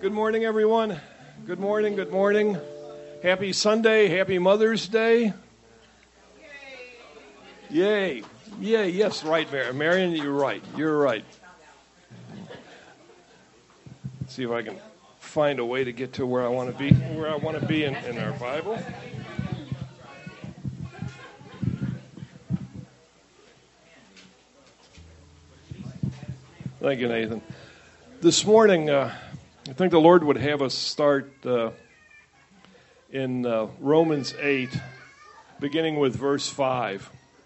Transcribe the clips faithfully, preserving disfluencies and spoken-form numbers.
Good morning, everyone. Good morning, good morning. Happy Sunday, happy Mother's Day. Yay. Yay, yes, right, Marion. Marion, you're right. You're right. Let's see if I can find a way to get to where I want to be, where I want to be in, in our Bible. Thank you, Nathan. This morning, uh, I think the Lord would have us start uh, in uh, Romans eight, beginning with verse five.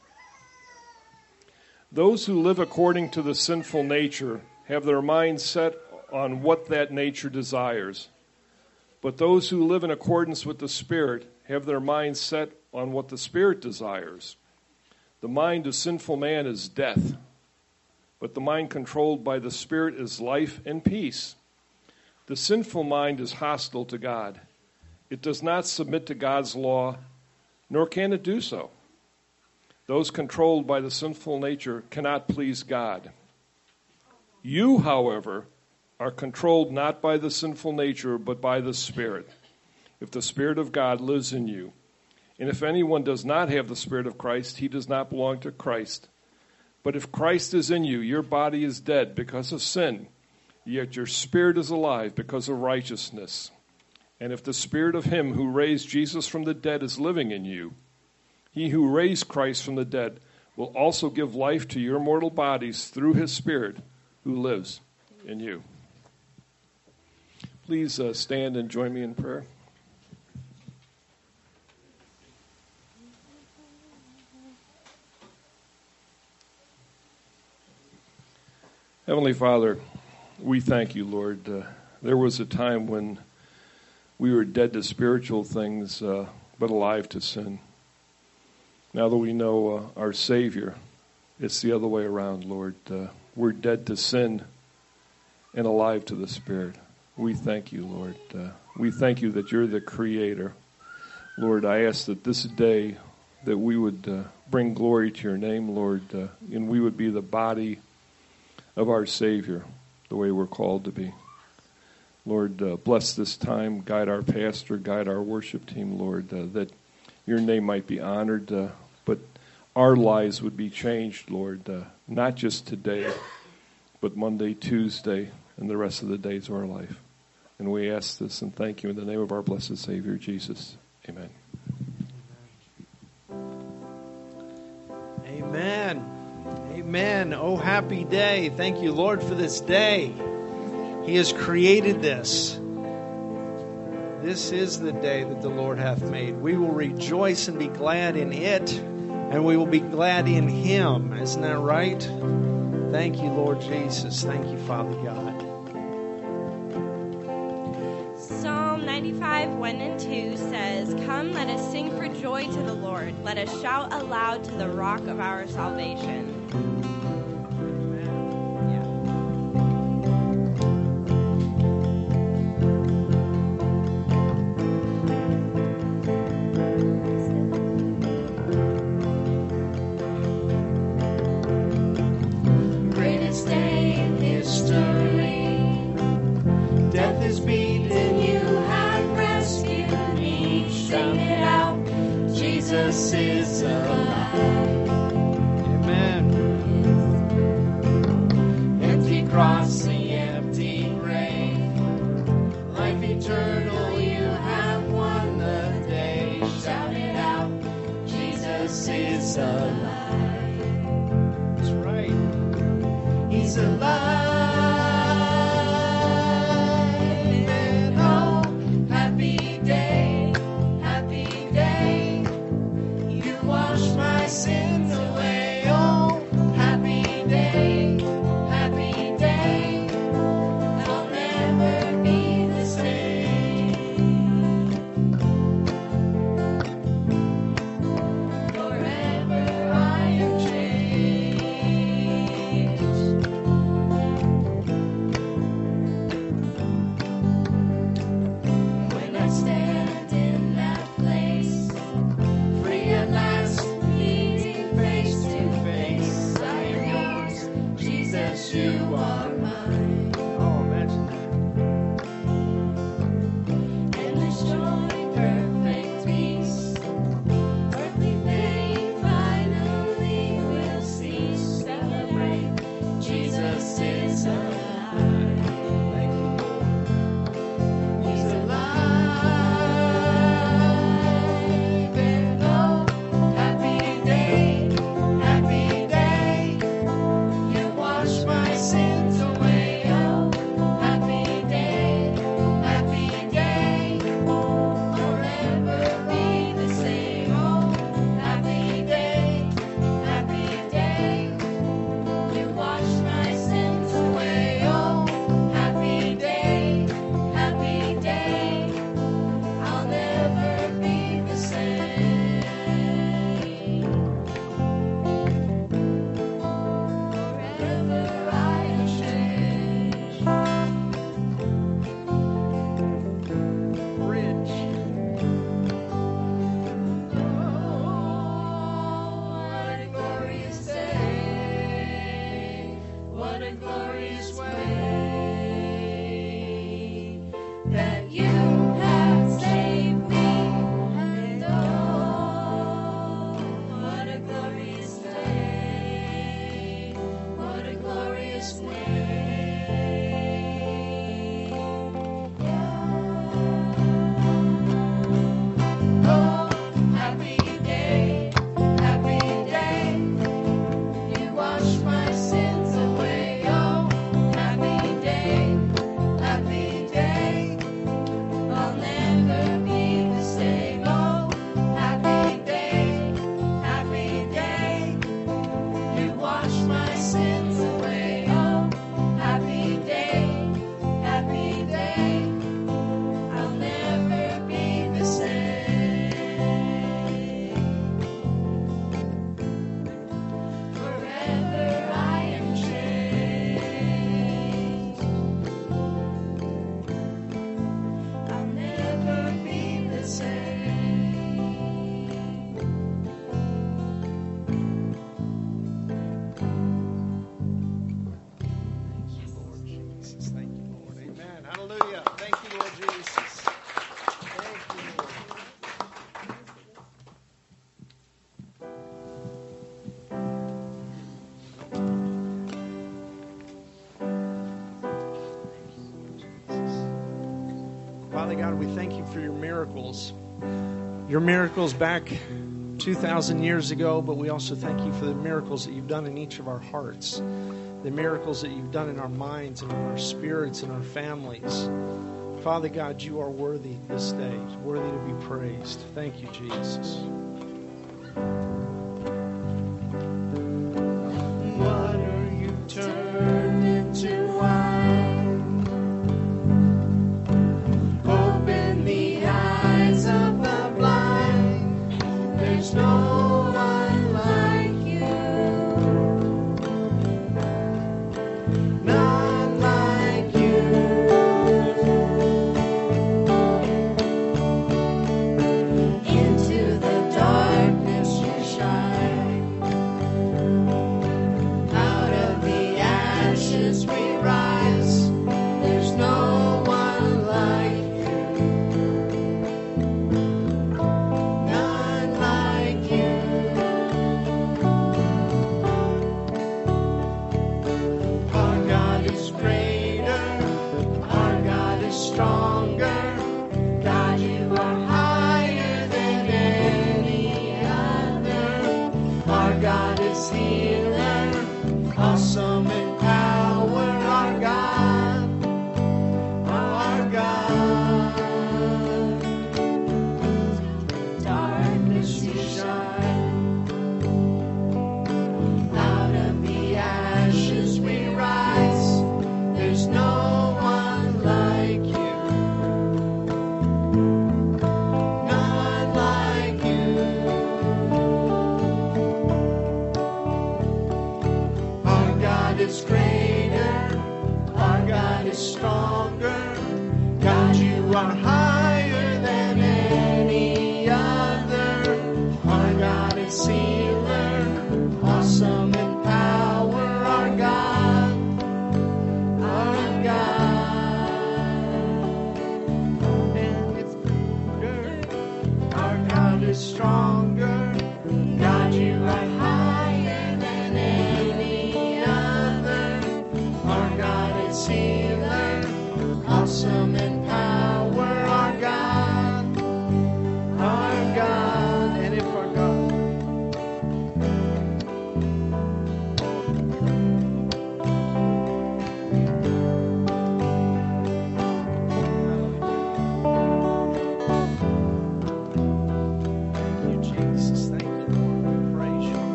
Those who live according to the sinful nature have their minds set on what that nature desires. But those who live in accordance with the Spirit have their minds set on what the Spirit desires. The mind of sinful man is death, but the mind controlled by the Spirit is life and peace. The sinful mind is hostile to God. It does not submit to God's law, nor can it do so. Those controlled by the sinful nature cannot please God. You, however, are controlled not by the sinful nature, but by the Spirit, if the Spirit of God lives in you. And if anyone does not have the Spirit of Christ, he does not belong to Christ. But if Christ is in you, your body is dead because of sin, yet your spirit is alive because of righteousness. And if the Spirit of him who raised Jesus from the dead is living in you, he who raised Christ from the dead will also give life to your mortal bodies through his Spirit who lives in you. Please uh, stand and join me in prayer. Heavenly Father, we thank you, Lord. Uh, there was a time when we were dead to spiritual things, uh, but alive to sin. Now that we know uh, our Savior, it's the other way around, Lord. Uh, we're dead to sin and alive to the Spirit. We thank you, Lord. Uh, we thank you that you're the Creator. Lord, I ask that this day that we would uh, bring glory to your name, Lord, uh, and we would be the body of our Savior, the way we're called to be. Lord, uh, bless this time, guide our pastor, guide our worship team, Lord, uh, that your name might be honored, uh, but our lives would be changed, Lord, uh, not just today, but Monday, Tuesday, and the rest of the days of our life. And we ask this and thank you in the name of our blessed Savior, Jesus. Amen. Amen. Amen. Oh, happy day. Thank you, Lord, for this day. He has created this. This is the day that the Lord hath made. We will rejoice and be glad in it, and we will be glad in him. Isn't that right? Thank you, Lord Jesus. Thank you, Father God. Psalm ninety-five, one and two says, "Come, let us sing for joy to the Lord. Let us shout aloud to the rock of our salvation." Jesus is alive. Amen. Empty cross, the empty grave. Life eternal, you have won the day. Shout it out, Jesus is alive. That's right. He's alive. And oh, happy day, happy day. You wash my sins away. Oh, happy day, happy day. I'll never be the same. Forever I am changed. When I stand in that place, free at last, meeting face to face, I am yours, Jesus, you are mine. Oh, imagine that. What a glorious way that you have saved me. And oh, what a glorious day. What a glorious day. Oh, happy day, happy day. You wash my sins away. Oh, happy day, happy day. I'll never be the same. Oh, happy day, happy day. You wash my sins away. Oh, happy day, happy day. I'll never be the same. Forever I am changed. I'll never be the same. Lord Jesus. Thank you, Lord. Amen. Hallelujah. Thank you, Lord Jesus. Thank you, Lord. Father God, we thank you for your miracles. Your miracles back two thousand years ago, but we also thank you for the miracles that you've done in each of our hearts, the miracles that you've done in our minds and in our spirits and our families. Father God, you are worthy this day, worthy to be praised. Thank you, Jesus. Water you turned into wine. Open the eyes of the blind. There's no one like you. None like you. Into the darkness you shine. Out of the ashes we rise. There's no one like you. None like you. Our God is greater. Our God is stronger. God, you are higher than any other. Our God is healer, awesome in power. Our God, our God. Darkness you shine. Out of the ashes we rise. There's no one like you. None like you. Our God is greater. Our God is stronger. God, you are higher than any other. Our God is healer, awesome in power. Our God, our God. And it's greater. Our God is stronger. God, you are higher than any other. Our God is healer, awesome in power. Our God, our God. And if our God. Thank you, Jesus. Thank you, Lord. We praise you.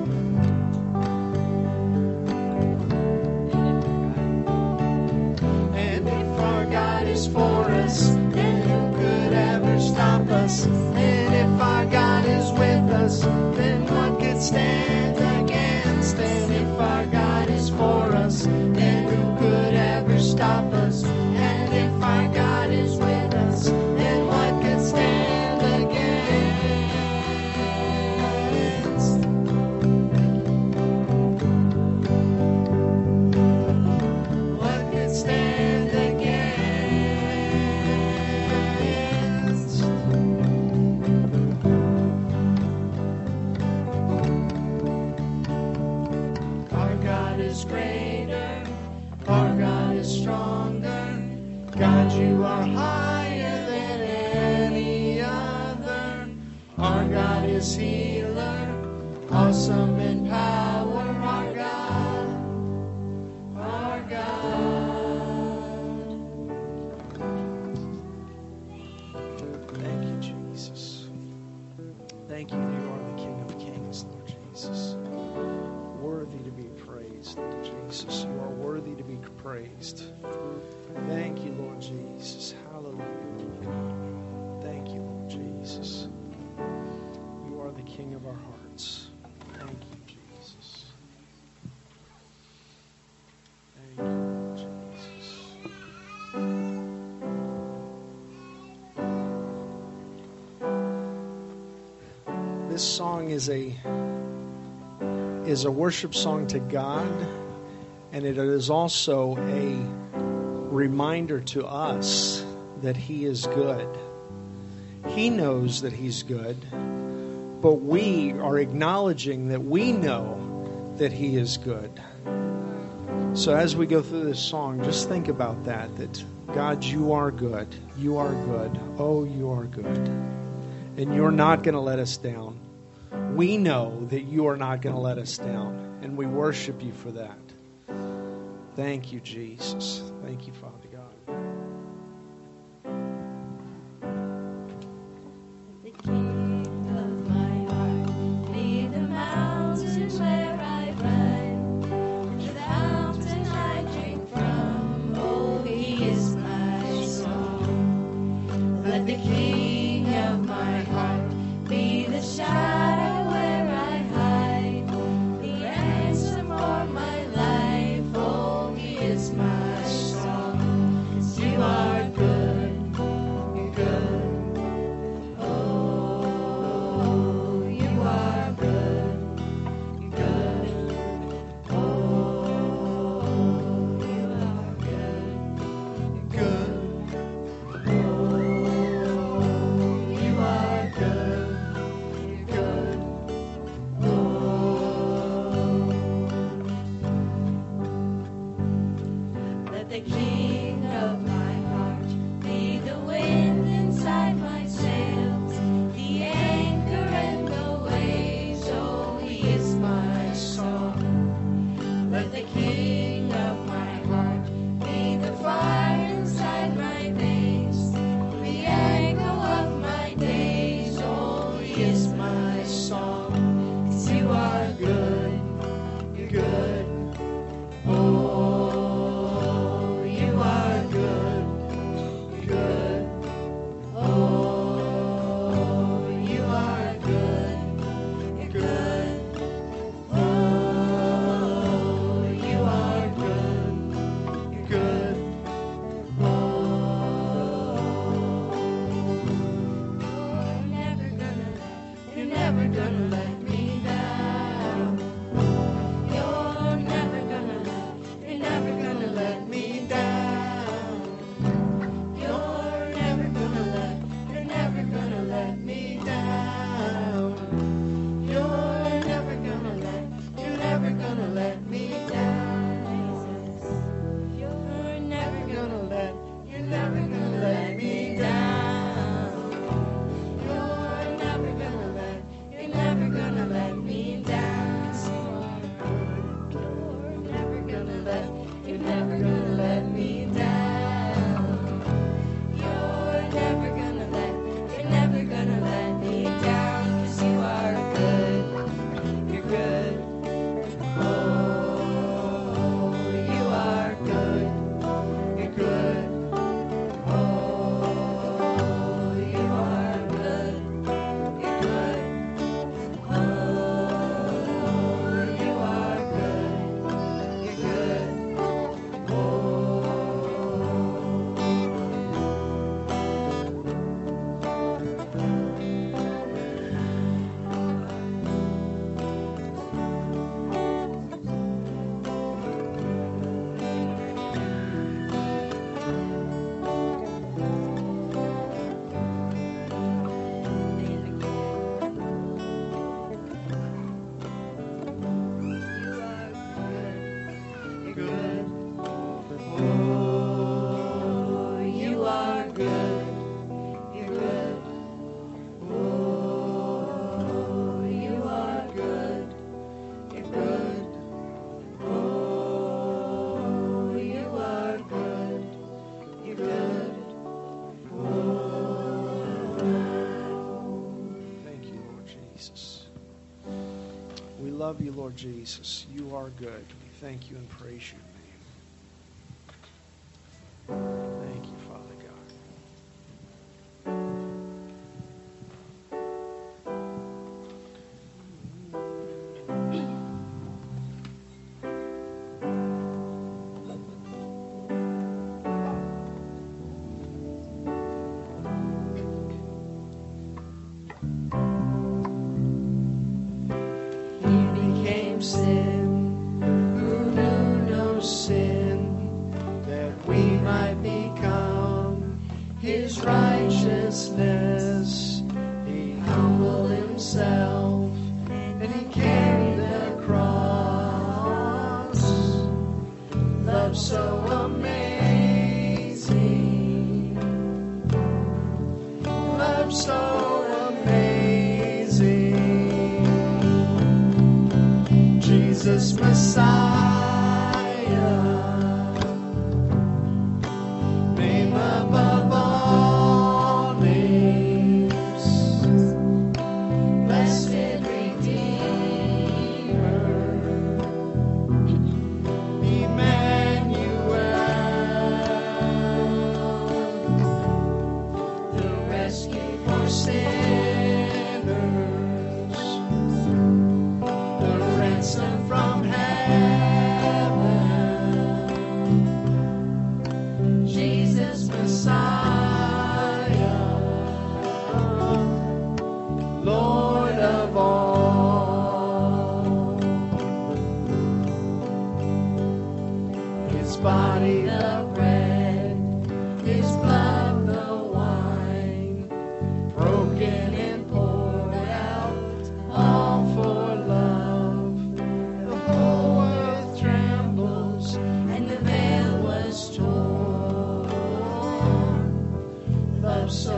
And if our God is for us, then who could ever stop us? And if our God is with us, then what could stand against? And if our God is for us, then who could ever stop us? And if our God is with us, then what could stand against? God, you are higher than any other. Our God is healer, awesome in power. Our God, our God. Thank you, Jesus. Thank you, you are the King of Kings, Lord Jesus. Worthy to be praised, Lord Jesus. You are worthy to be praised. Thank you, Lord Jesus. Hallelujah. Thank you, Lord Jesus. You are the King of our hearts. Thank you, Jesus. Thank you, Lord Jesus. This song is a is a worship song to God, and it is also a reminder to us that He is good. He knows that He's good, but we are acknowledging that we know that He is good. So as we go through this song, just think about that, that God, you are good. You are good. Oh, you are good. And you're not going to let us down. We know that you are not going to let us down, and we worship you for that. Thank you, Jesus. Thank you, Father God. The King of my heart, be the mountain where I run, the fountain I drink from. Oh, He is my song. Let the King of my heart be the shadow where I hide, the answer for my life. Oh, He is my song. 'Cause you are good, you're good. Oh, you are good, you're good. Oh, you are good, you're good. Oh, you are good, you're good. Let the King of my heart be the wind inside my sails, the anchor and the waves. Oh, He is my song. Let the King of my heart be the fire inside my veins, the echo of my days. Oh, He is my song. 'Cause you are good, you're good. Oh, you are good, you're good. love you, Lord Jesus. You are good. We thank you and praise your name. Thank you, Father He became sin who knew no sin, that we might become his righteousness. He humbled himself and he carried the cross. Love so amazing, love so amazing. Jesus Messiah, name above all names, blessed Redeemer, Emmanuel, the rescue for sinners, the ransom from heaven, Jesus Messiah, Lord of all. His body the bread, his blood the wine, broken and poured out, all for love. The whole earth trembles, and the veil was torn. Love so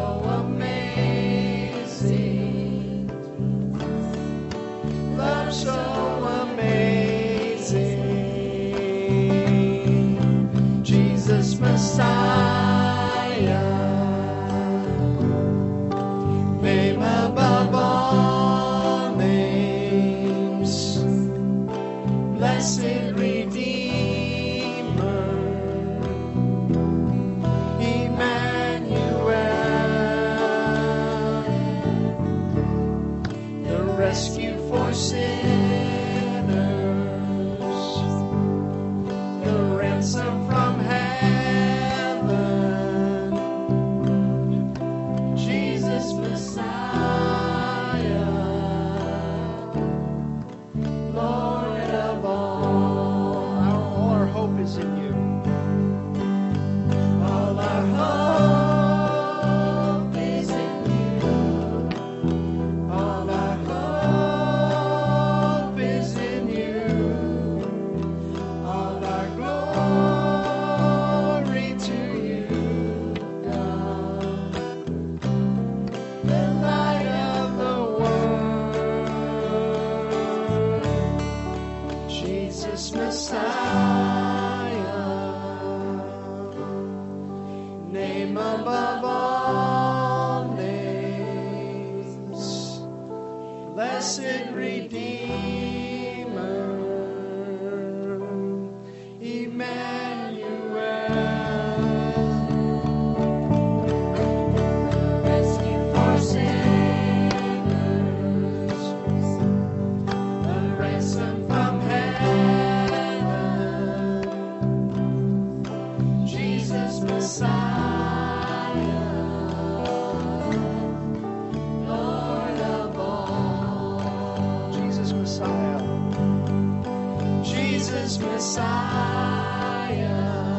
amazing, love so amazing. Jesus Messiah, name above all names, blessed Redeemer, Emmanuel, the rescue for sinners, the ransom from heaven, Jesus Messiah, Lord of all. Our, all our hope is in you. All our hope is in you. All our hope is in you. All our glory to you, God, the light of the world, Jesus Messiah, name above all names, blessed Redeemer, Emmanuel, rescue for sinners, the ransom from heaven, Jesus Messiah, Lord of all. Jesus Messiah, Jesus Messiah,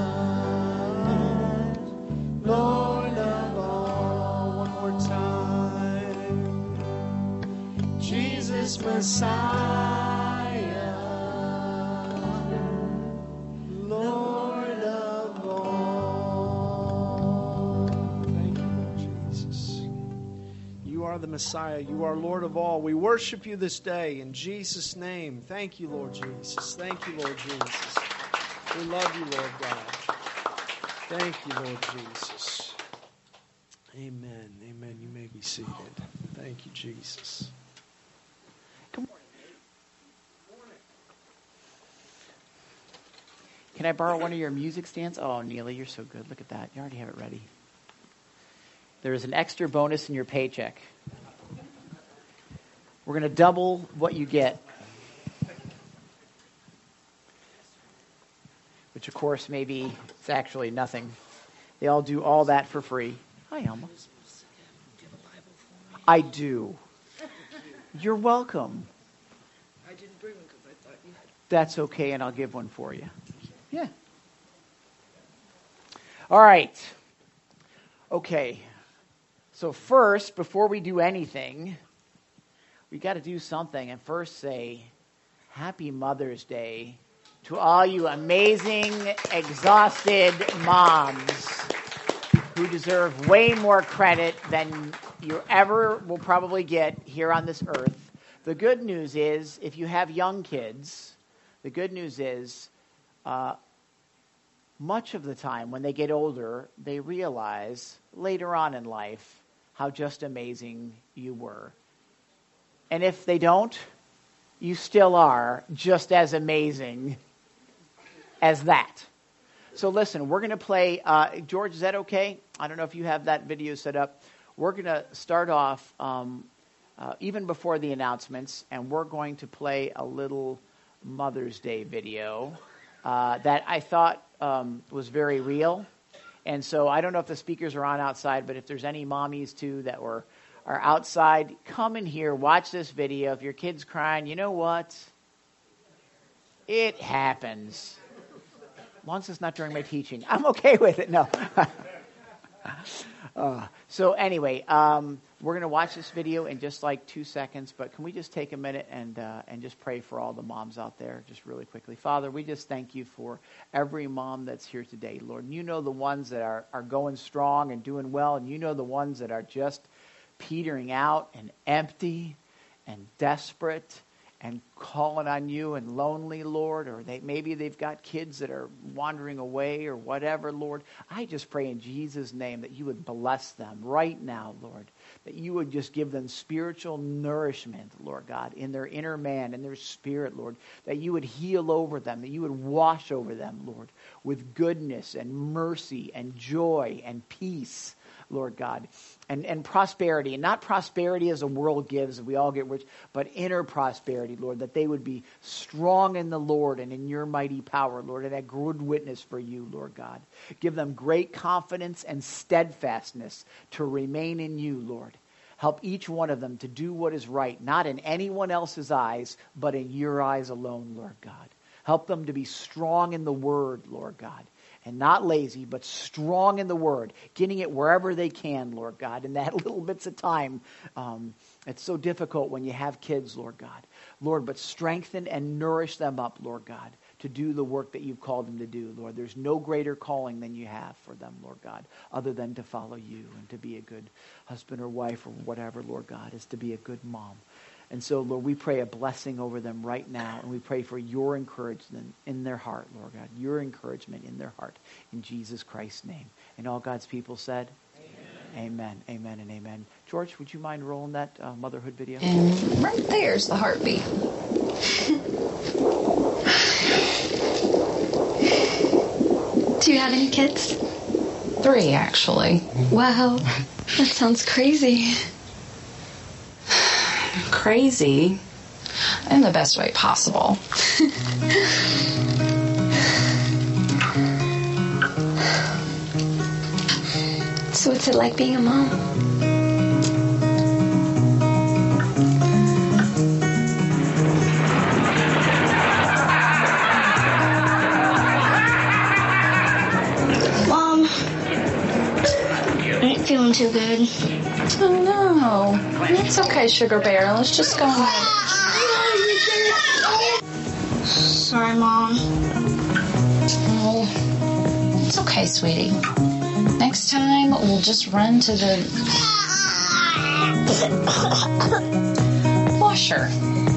Lord of all. One more time. Jesus Messiah, Lord of all. Thank you, Lord Jesus. You are the Messiah. You are Lord of all. We worship you this day in Jesus' name. Thank you, Lord Jesus. Thank you, Lord Jesus. We love you, Lord God. Thank you, Lord Jesus. Amen. Amen. You may be seated. Thank you, Jesus. Good morning. Can I borrow one of your music stands? Oh, Neely, you're so good. Look at that. You already have it ready. There is an extra bonus in your paycheck. We're going to double what you get. Which, of course, maybe it's actually nothing. They all do all that for free. Hi, Elma. I do. You're welcome. I didn't bring one because I thought you had. That's okay, and I'll give one for you. Yeah. All right. Okay. So first, before we do anything, we got to do something. And first say, Happy Mother's Day to all you amazing, exhausted moms who deserve way more credit than you ever will probably get here on this earth. The good news is, if you have young kids, the good news is, uh, much of the time when they get older, they realize later on in life how just amazing you were. And if they don't, you still are just as amazing as that. So listen, we're going to play, uh, George, is that okay? I don't know if you have that video set up. We're going to start off um, uh, even before the announcements, and we're going to play a little Mother's Day video uh, that I thought um, was very real. And so I don't know if the speakers are on outside, but if there's any mommies too that were are outside, come in here, watch this video. If your kid's crying, you know what? It happens. As long as it's not during my teaching, I'm okay with it. No. uh, so anyway, um, we're going to watch this video in just like two seconds, but can we just take a minute and uh, and just pray for all the moms out there just really quickly. Father, we just thank you for every mom that's here today, Lord. And you know the ones that are, are going strong and doing well, and you know the ones that are just petering out and empty and desperate and calling on you and lonely, Lord, or they maybe they've got kids that are wandering away or whatever, Lord. I just pray in Jesus' name that you would bless them right now, Lord, that you would just give them spiritual nourishment, Lord God, in their inner man, in their spirit, Lord, that you would heal over them, that you would wash over them, Lord, with goodness and mercy and joy and peace, Lord God, and, and prosperity, and not prosperity as the world gives, we all get rich, but inner prosperity, Lord, that they would be strong in the Lord and in your mighty power, Lord, and a good witness for you, Lord God. Give them great confidence and steadfastness to remain in you, Lord. Help each one of them to do what is right, not in anyone else's eyes, but in your eyes alone, Lord God. Help them to be strong in the word, Lord God. And not lazy, but strong in the word, getting it wherever they can, Lord God, in that little bits of time. Um, it's so difficult when you have kids, Lord God. Lord, but strengthen and nourish them up, Lord God, to do the work that you've called them to do, Lord. There's no greater calling than you have for them, Lord God, other than to follow you and to be a good husband or wife or whatever, Lord God, is to be a good mom. And so, Lord, we pray a blessing over them right now, and we pray for your encouragement in their heart, Lord God, your encouragement in their heart, in Jesus Christ's name. And all God's people said, Amen, amen, amen and amen. George, would you mind rolling that uh, motherhood video? And right there's the heartbeat. Do you have any kids? Three, actually. Wow, that sounds crazy. Crazy in the best way possible. So what's it like being a mom? Mom, I ain't feeling too good. Oh, no. It's okay, Sugar Bear. Let's just go on. Sorry, Mom. Oh, it's okay, sweetie. Next time, we'll just run to the washer.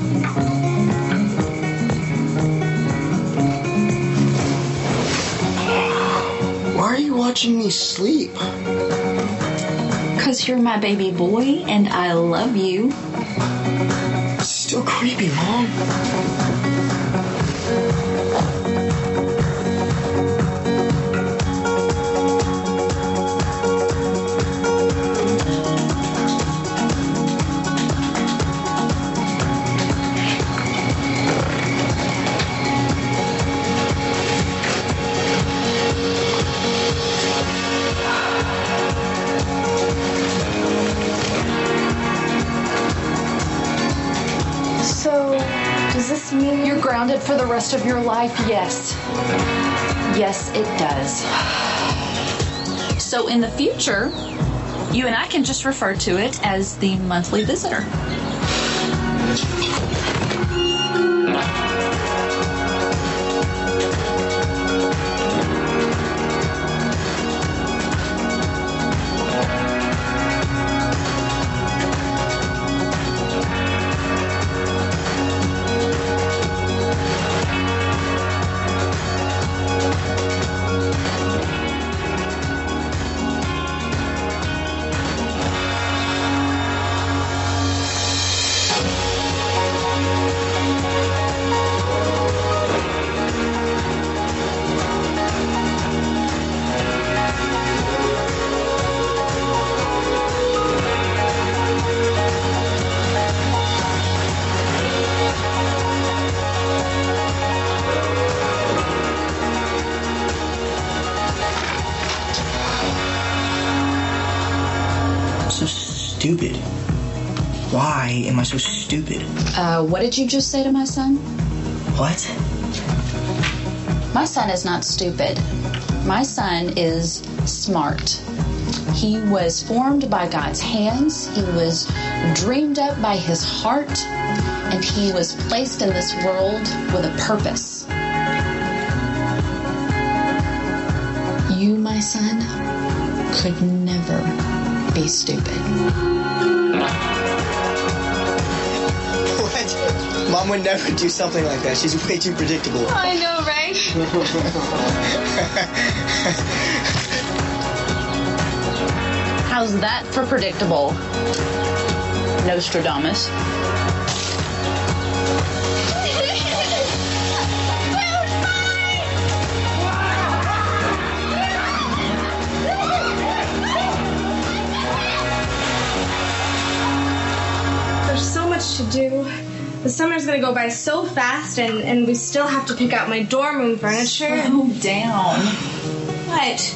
Why are you watching me sleep? Because you're my baby boy and I love you. It's still creepy, Mom. good for the rest of your life? Yes. Yes, it does. So in the future, you and I can just refer to it as the monthly visitor. Stupid. Why am I so stupid? Uh, what did you just say to my son? What? My son is not stupid. My son is smart. He was formed by God's hands. He was dreamed up by his heart. And he was placed in this world with a purpose. You, my son, could never be stupid. What? Mom would never do something like that. She's way too predictable. I know, right? How's that for predictable, Nostradamus? There's so much to do. The summer's gonna go by so fast, and, and we still have to pick out my dorm room furniture. Slow down. What?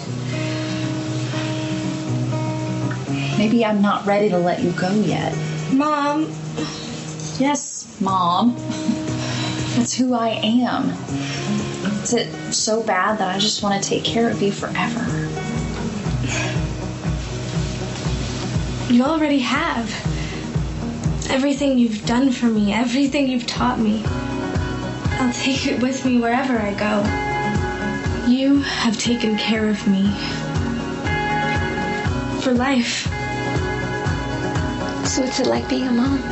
Maybe I'm not ready to let you go yet. Mom. Yes, Mom. That's who I am. Is it so bad that I just want to take care of you forever? You already have. Everything you've done for me, everything you've taught me. I'll take it with me wherever I go. You have taken care of me. For life. So what's it like being a mom?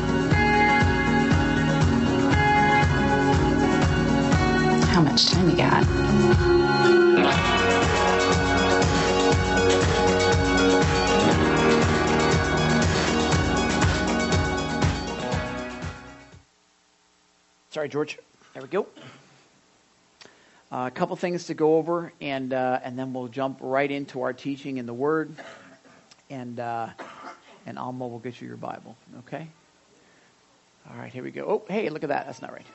How much time you got? Sorry, George. There we go. Uh, a couple things to go over, and uh, and then we'll jump right into our teaching in the Word, and uh, and Alma will get you your Bible. Okay. All right. Here we go. Oh, hey, look at that. That's not right.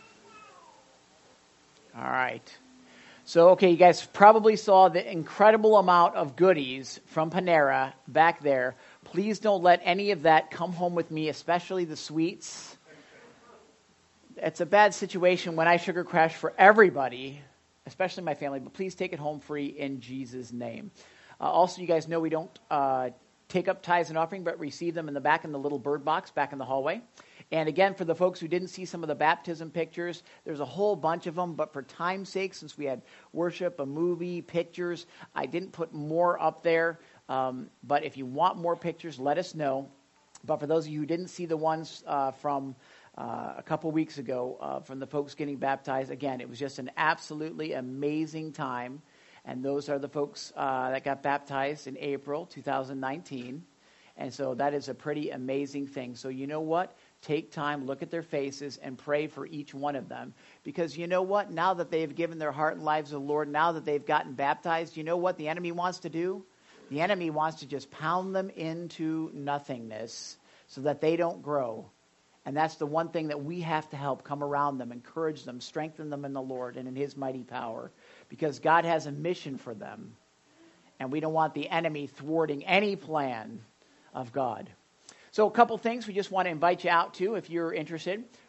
All right. So, okay, you guys probably saw the incredible amount of goodies from Panera back there. Please don't let any of that come home with me, especially the sweets. It's a bad situation when I sugar crash for everybody, especially my family, but please take it home free in Jesus' name. Uh, also, you guys know we don't uh, take up tithes and offering, but receive them in the back in the little bird box back in the hallway. And again, for the folks who didn't see some of the baptism pictures, there's a whole bunch of them, but for time's sake, since we had worship, a movie, pictures, I didn't put more up there. Um, but if you want more pictures, let us know. But for those of you who didn't see the ones uh, from uh, a couple weeks ago, uh, from the folks getting baptized, again, it was just an absolutely amazing time. And those are the folks uh, that got baptized in April two thousand nineteen. And so that is a pretty amazing thing. So you know what? Take time, look at their faces, and pray for each one of them. Because you know what? Now that they've given their heart and lives to the Lord, now that they've gotten baptized, you know what the enemy wants to do? The enemy wants to just pound them into nothingness so that they don't grow. And that's the one thing that we have to help come around them, encourage them, strengthen them in the Lord and in His mighty power. Because God has a mission for them. And we don't want the enemy thwarting any plan of God. So a couple things we just want to invite you out to if you're interested.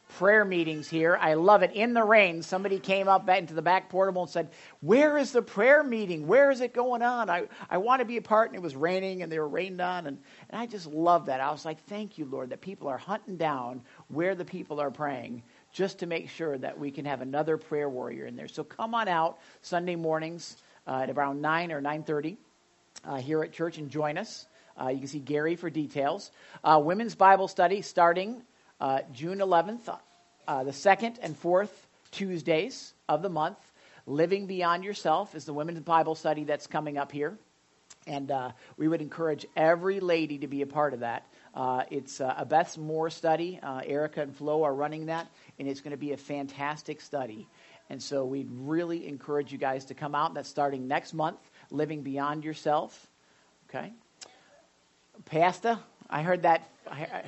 prayer meetings here. I love it. In the rain, somebody came up back into the back portable and said, where is the prayer meeting? Where is it going on? I, I want to be a part. And it was raining and they were rained on. And, and I just love that. I was like, thank you, Lord, that people are hunting down where the people are praying just to make sure that we can have another prayer warrior in there. So come on out Sunday mornings uh, at around nine or nine thirty uh, here at church and join us. Uh, you can see Gary for details. Uh, women's Bible study starting Uh, June eleventh, uh, the second and fourth Tuesdays of the month. Living Beyond Yourself is the women's Bible study that's coming up here. And uh, we would encourage every lady to be a part of that. Uh, it's uh, a Beth Moore study. Uh, Erica and Flo are running that, and it's going to be a fantastic study. And so we'd really encourage you guys to come out. That's starting next month, Living Beyond Yourself. Okay. Pastor, I heard that... I, I,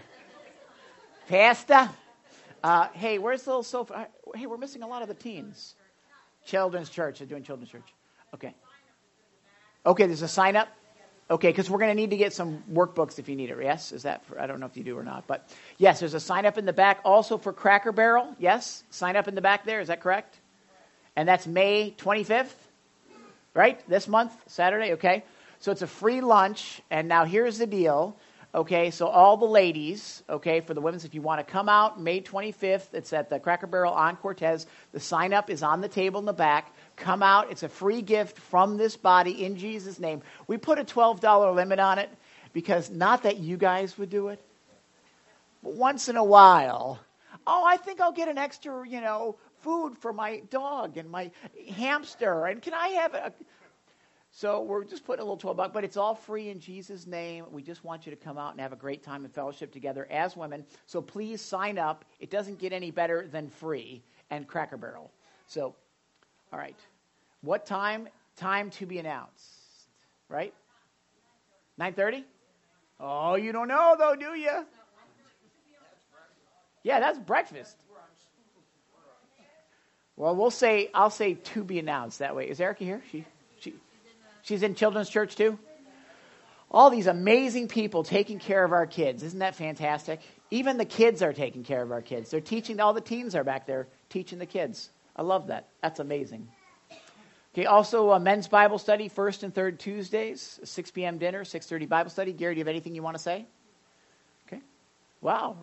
Pastor, uh, hey, where's the little sofa? Hey, we're missing a lot of the teens. Children's church. They're doing children's church. Okay. Okay, there's a sign up. Okay, because we're going to need to get some workbooks if you need it. Yes, is that? For, I don't know if you do or not, but yes, there's a sign up in the back. Also for Cracker Barrel. Yes, sign up in the back there. Is that correct? And that's May twenty-fifth, right? This month, Saturday. Okay, so it's a free lunch. And now here's the deal. Okay, so all the ladies, okay, for the women's, if you want to come out May twenty-fifth, it's at the Cracker Barrel on Cortez. The sign-up is on the table in the back. Come out. It's a free gift from this body in Jesus' name. We put a twelve dollars limit on it because not that you guys would do it, but once in a while, oh, I think I'll get an extra, you know, food for my dog and my hamster, and can I have a... So we're just putting a little twelve bucks, but it's all free in Jesus' name. We just want you to come out and have a great time and fellowship together as women. So please sign up. It doesn't get any better than free and Cracker Barrel. So, all right. What time? Time to be announced, right? nine thirty? Oh, you don't know, though, do you? Yeah, that's breakfast. Well, we'll say, I'll say to be announced that way. Is Erica here? She... She's in children's church too? All these amazing people taking care of our kids. Isn't that fantastic? Even the kids are taking care of our kids. They're teaching, all the teens are back there teaching the kids. I love that. That's amazing. Okay, also a men's Bible study, first and third Tuesdays, six p.m. dinner, six thirty Bible study. Gary, do you have anything you want to say? Okay. Wow.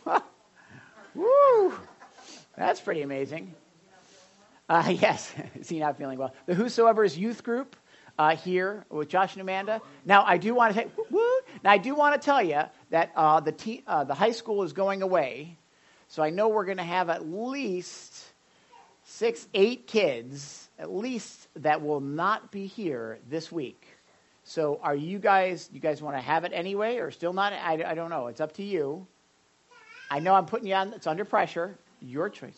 Woo. That's pretty amazing. Uh, yes, is he not feeling well? The Whosoever's youth group. Uh, here with Josh and Amanda. Now, I do want to say, woo, now I do want to tell you that uh, the te- uh, the high school is going away, so I know we're going to have at least six, eight kids, at least that will not be here this week. So, are you guys? You guys want to have it anyway, or still not? I, I don't know. It's up to you. I know I'm putting you on. It's under pressure. Your choice.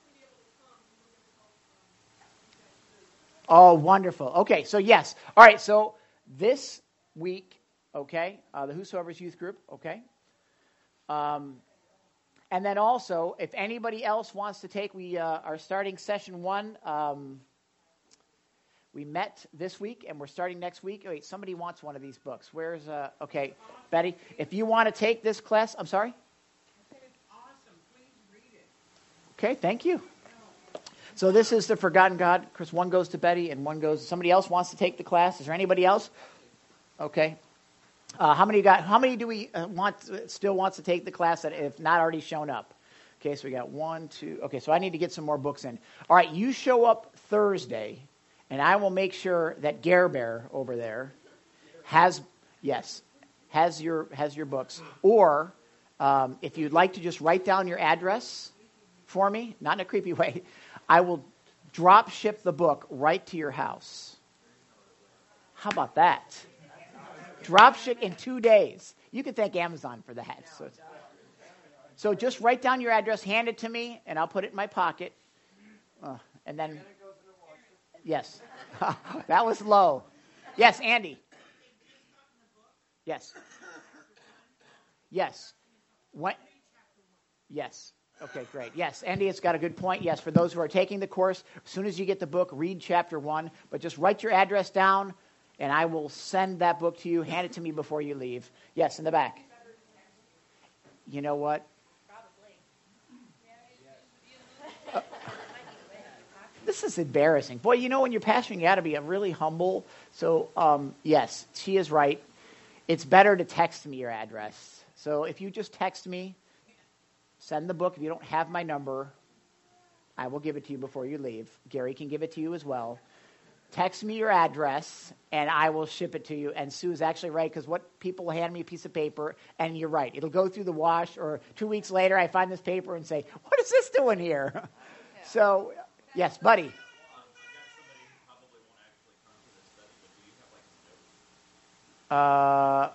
Oh, wonderful. Okay, so yes. All right, so this week, okay, uh, the Whosoever's Youth Group, okay. Um, and then also, if anybody else wants to take, we uh, are starting session one. Um, we met this week, and we're starting next week. Wait, somebody wants one of these books. Where's, uh, okay, Betty, if you want to take this class, I'm sorry? I said it's awesome. Please read it. Okay, thank you. So this is the Forgotten God. Chris, one goes to Betty and one goes. Somebody else wants to take the class. Is there anybody else? Okay. Uh, how many got? How many do we uh, want? Still wants to take the class that if not already shown up? Okay, so we got one, two. Okay, so I need to get some more books in. All right, you show up Thursday, and I will make sure that Gare Bear over there has yes has your has your books. Or um, if you'd like to just write down your address for me, not in a creepy way. I will drop ship the book right to your house. How about that? Drop ship in two days. You can thank Amazon for that. So, so just write down your address, hand it to me, and I'll put it in my pocket. Uh, and then, yes. That was low. Yes, Andy. Yes. Yes. What? Yes. Okay, great. Yes, Andy has got a good point. Yes, for those who are taking the course, as soon as you get the book, read chapter one. But just write your address down, and I will send that book to you. Hand it to me before you leave. Yes, in the back. You know what? This is embarrassing. Boy, you know, when you're pastoring, you got to be really humble. So, um, yes, she is right. It's better to text me your address. So if you just text me, send the book. If you don't have my number, I will give it to you before you leave. Gary can give it to you as well. Text me your address, and I will ship it to you. And Sue's actually right, because what people hand me a piece of paper, and you're right. It'll go through the wash, or two weeks later, I find this paper and say, what is this doing here? Yeah. So, yes, buddy. Uh,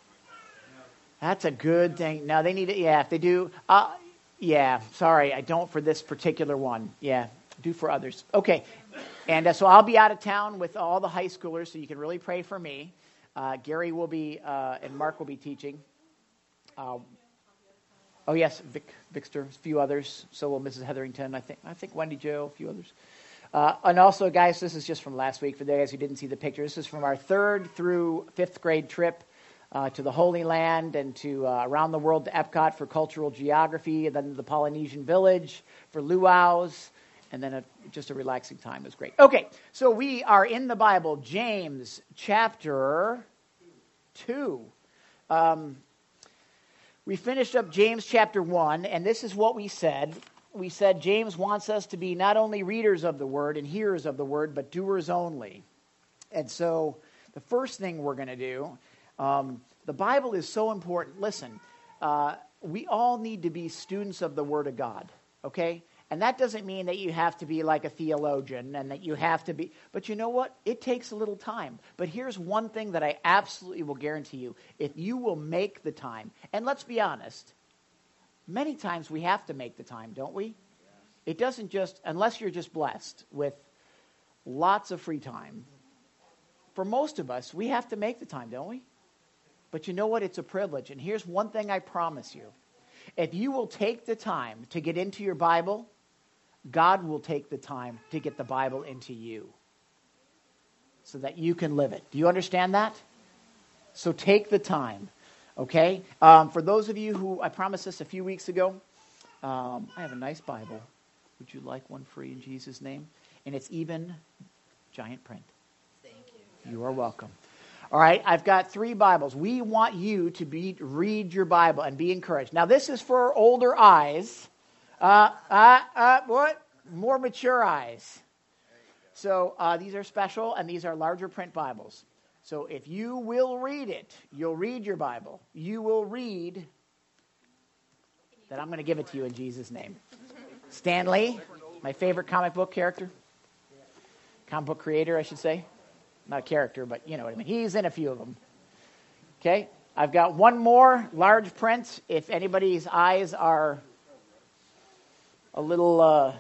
that's a good thing. No, they need it. Yeah, if they do. Uh, yeah, sorry, I don't for this particular one. Yeah, do for others. Okay. And uh, so I'll be out of town with all the high schoolers, so you can really pray for me. Uh, Gary will be, uh, and Mark will be teaching. Uh, oh yes, Vic, Victor, a few others. So will Missus Hetherington. I think, I think Wendy Jo, a few others. Uh, and also, guys, this is just from last week. For the guys who didn't see the picture, this is from our third through fifth grade trip uh, to the Holy Land and to uh, around the world to Epcot for cultural geography, and then the Polynesian village for luau's. And then a, just a relaxing time. It was great. Okay, so we are in the Bible, James chapter two. Um, we finished up James chapter one, and this is what we said. We said James wants us to be not only readers of the word and hearers of the word, but doers only. And so the first thing we're going to do, um, the Bible is so important. Listen, uh, we all need to be students of the word of God, okay? And that doesn't mean that you have to be like a theologian and that you have to be, but you know what? It takes a little time. But here's one thing that I absolutely will guarantee you. If you will make the time, and let's be honest, many times we have to make the time, don't we? It doesn't just, unless you're just blessed with lots of free time. For most of us, we have to make the time, don't we? But you know what? It's a privilege. And here's one thing I promise you. If you will take the time to get into your Bible, God will take the time to get the Bible into you so that you can live it. Do you understand that? So take the time, okay? Um, for those of you who, I promised this a few weeks ago, um, I have a nice Bible. Would you like one free in Jesus' name? And it's even giant print. Thank you. You are welcome. All right, I've got three Bibles. We want you to be read your Bible and be encouraged. Now, this is for older eyes. Uh, uh, uh, what? More mature eyes. So uh, these are special, and these are larger print Bibles. So if you will read it, you'll read your Bible. You will read that I'm going to give it to you in Jesus' name. Stan Lee, my favorite comic book character. Comic book creator, I should say. Not a character, but you know what I mean. He's in a few of them. Okay, I've got one more large print. If anybody's eyes are a little, uh,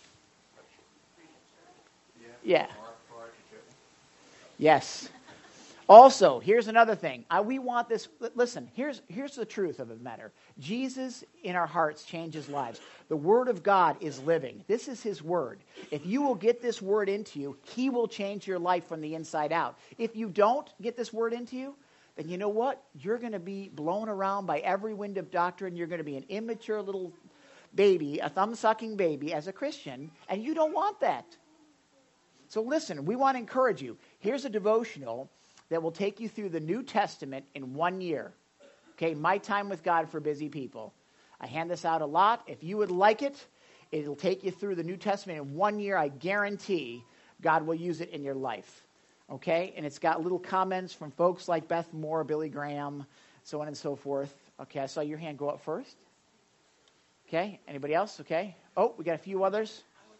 yeah. Yes. Also, here's another thing. I, we want this. Listen, here's here's the truth of the matter. Jesus in our hearts changes lives. The Word of God is living. This is His Word. If you will get this Word into you, He will change your life from the inside out. If you don't get this Word into you, then you know what? You're going to be blown around by every wind of doctrine. You're going to be an immature little baby, a thumb-sucking baby as a Christian, and you don't want that. So listen, we want to encourage you. Here's a devotional that will take you through the New Testament in one year. Okay, My Time with God for Busy People. I hand this out a lot. If you would like it, it'll take you through the New Testament in one year. I guarantee God will use it in your life. Okay, and it's got little comments from folks like Beth Moore, Billy Graham, so on and so forth. Okay, I saw your hand go up first. Okay, anybody else? Okay. Oh, we got a few others.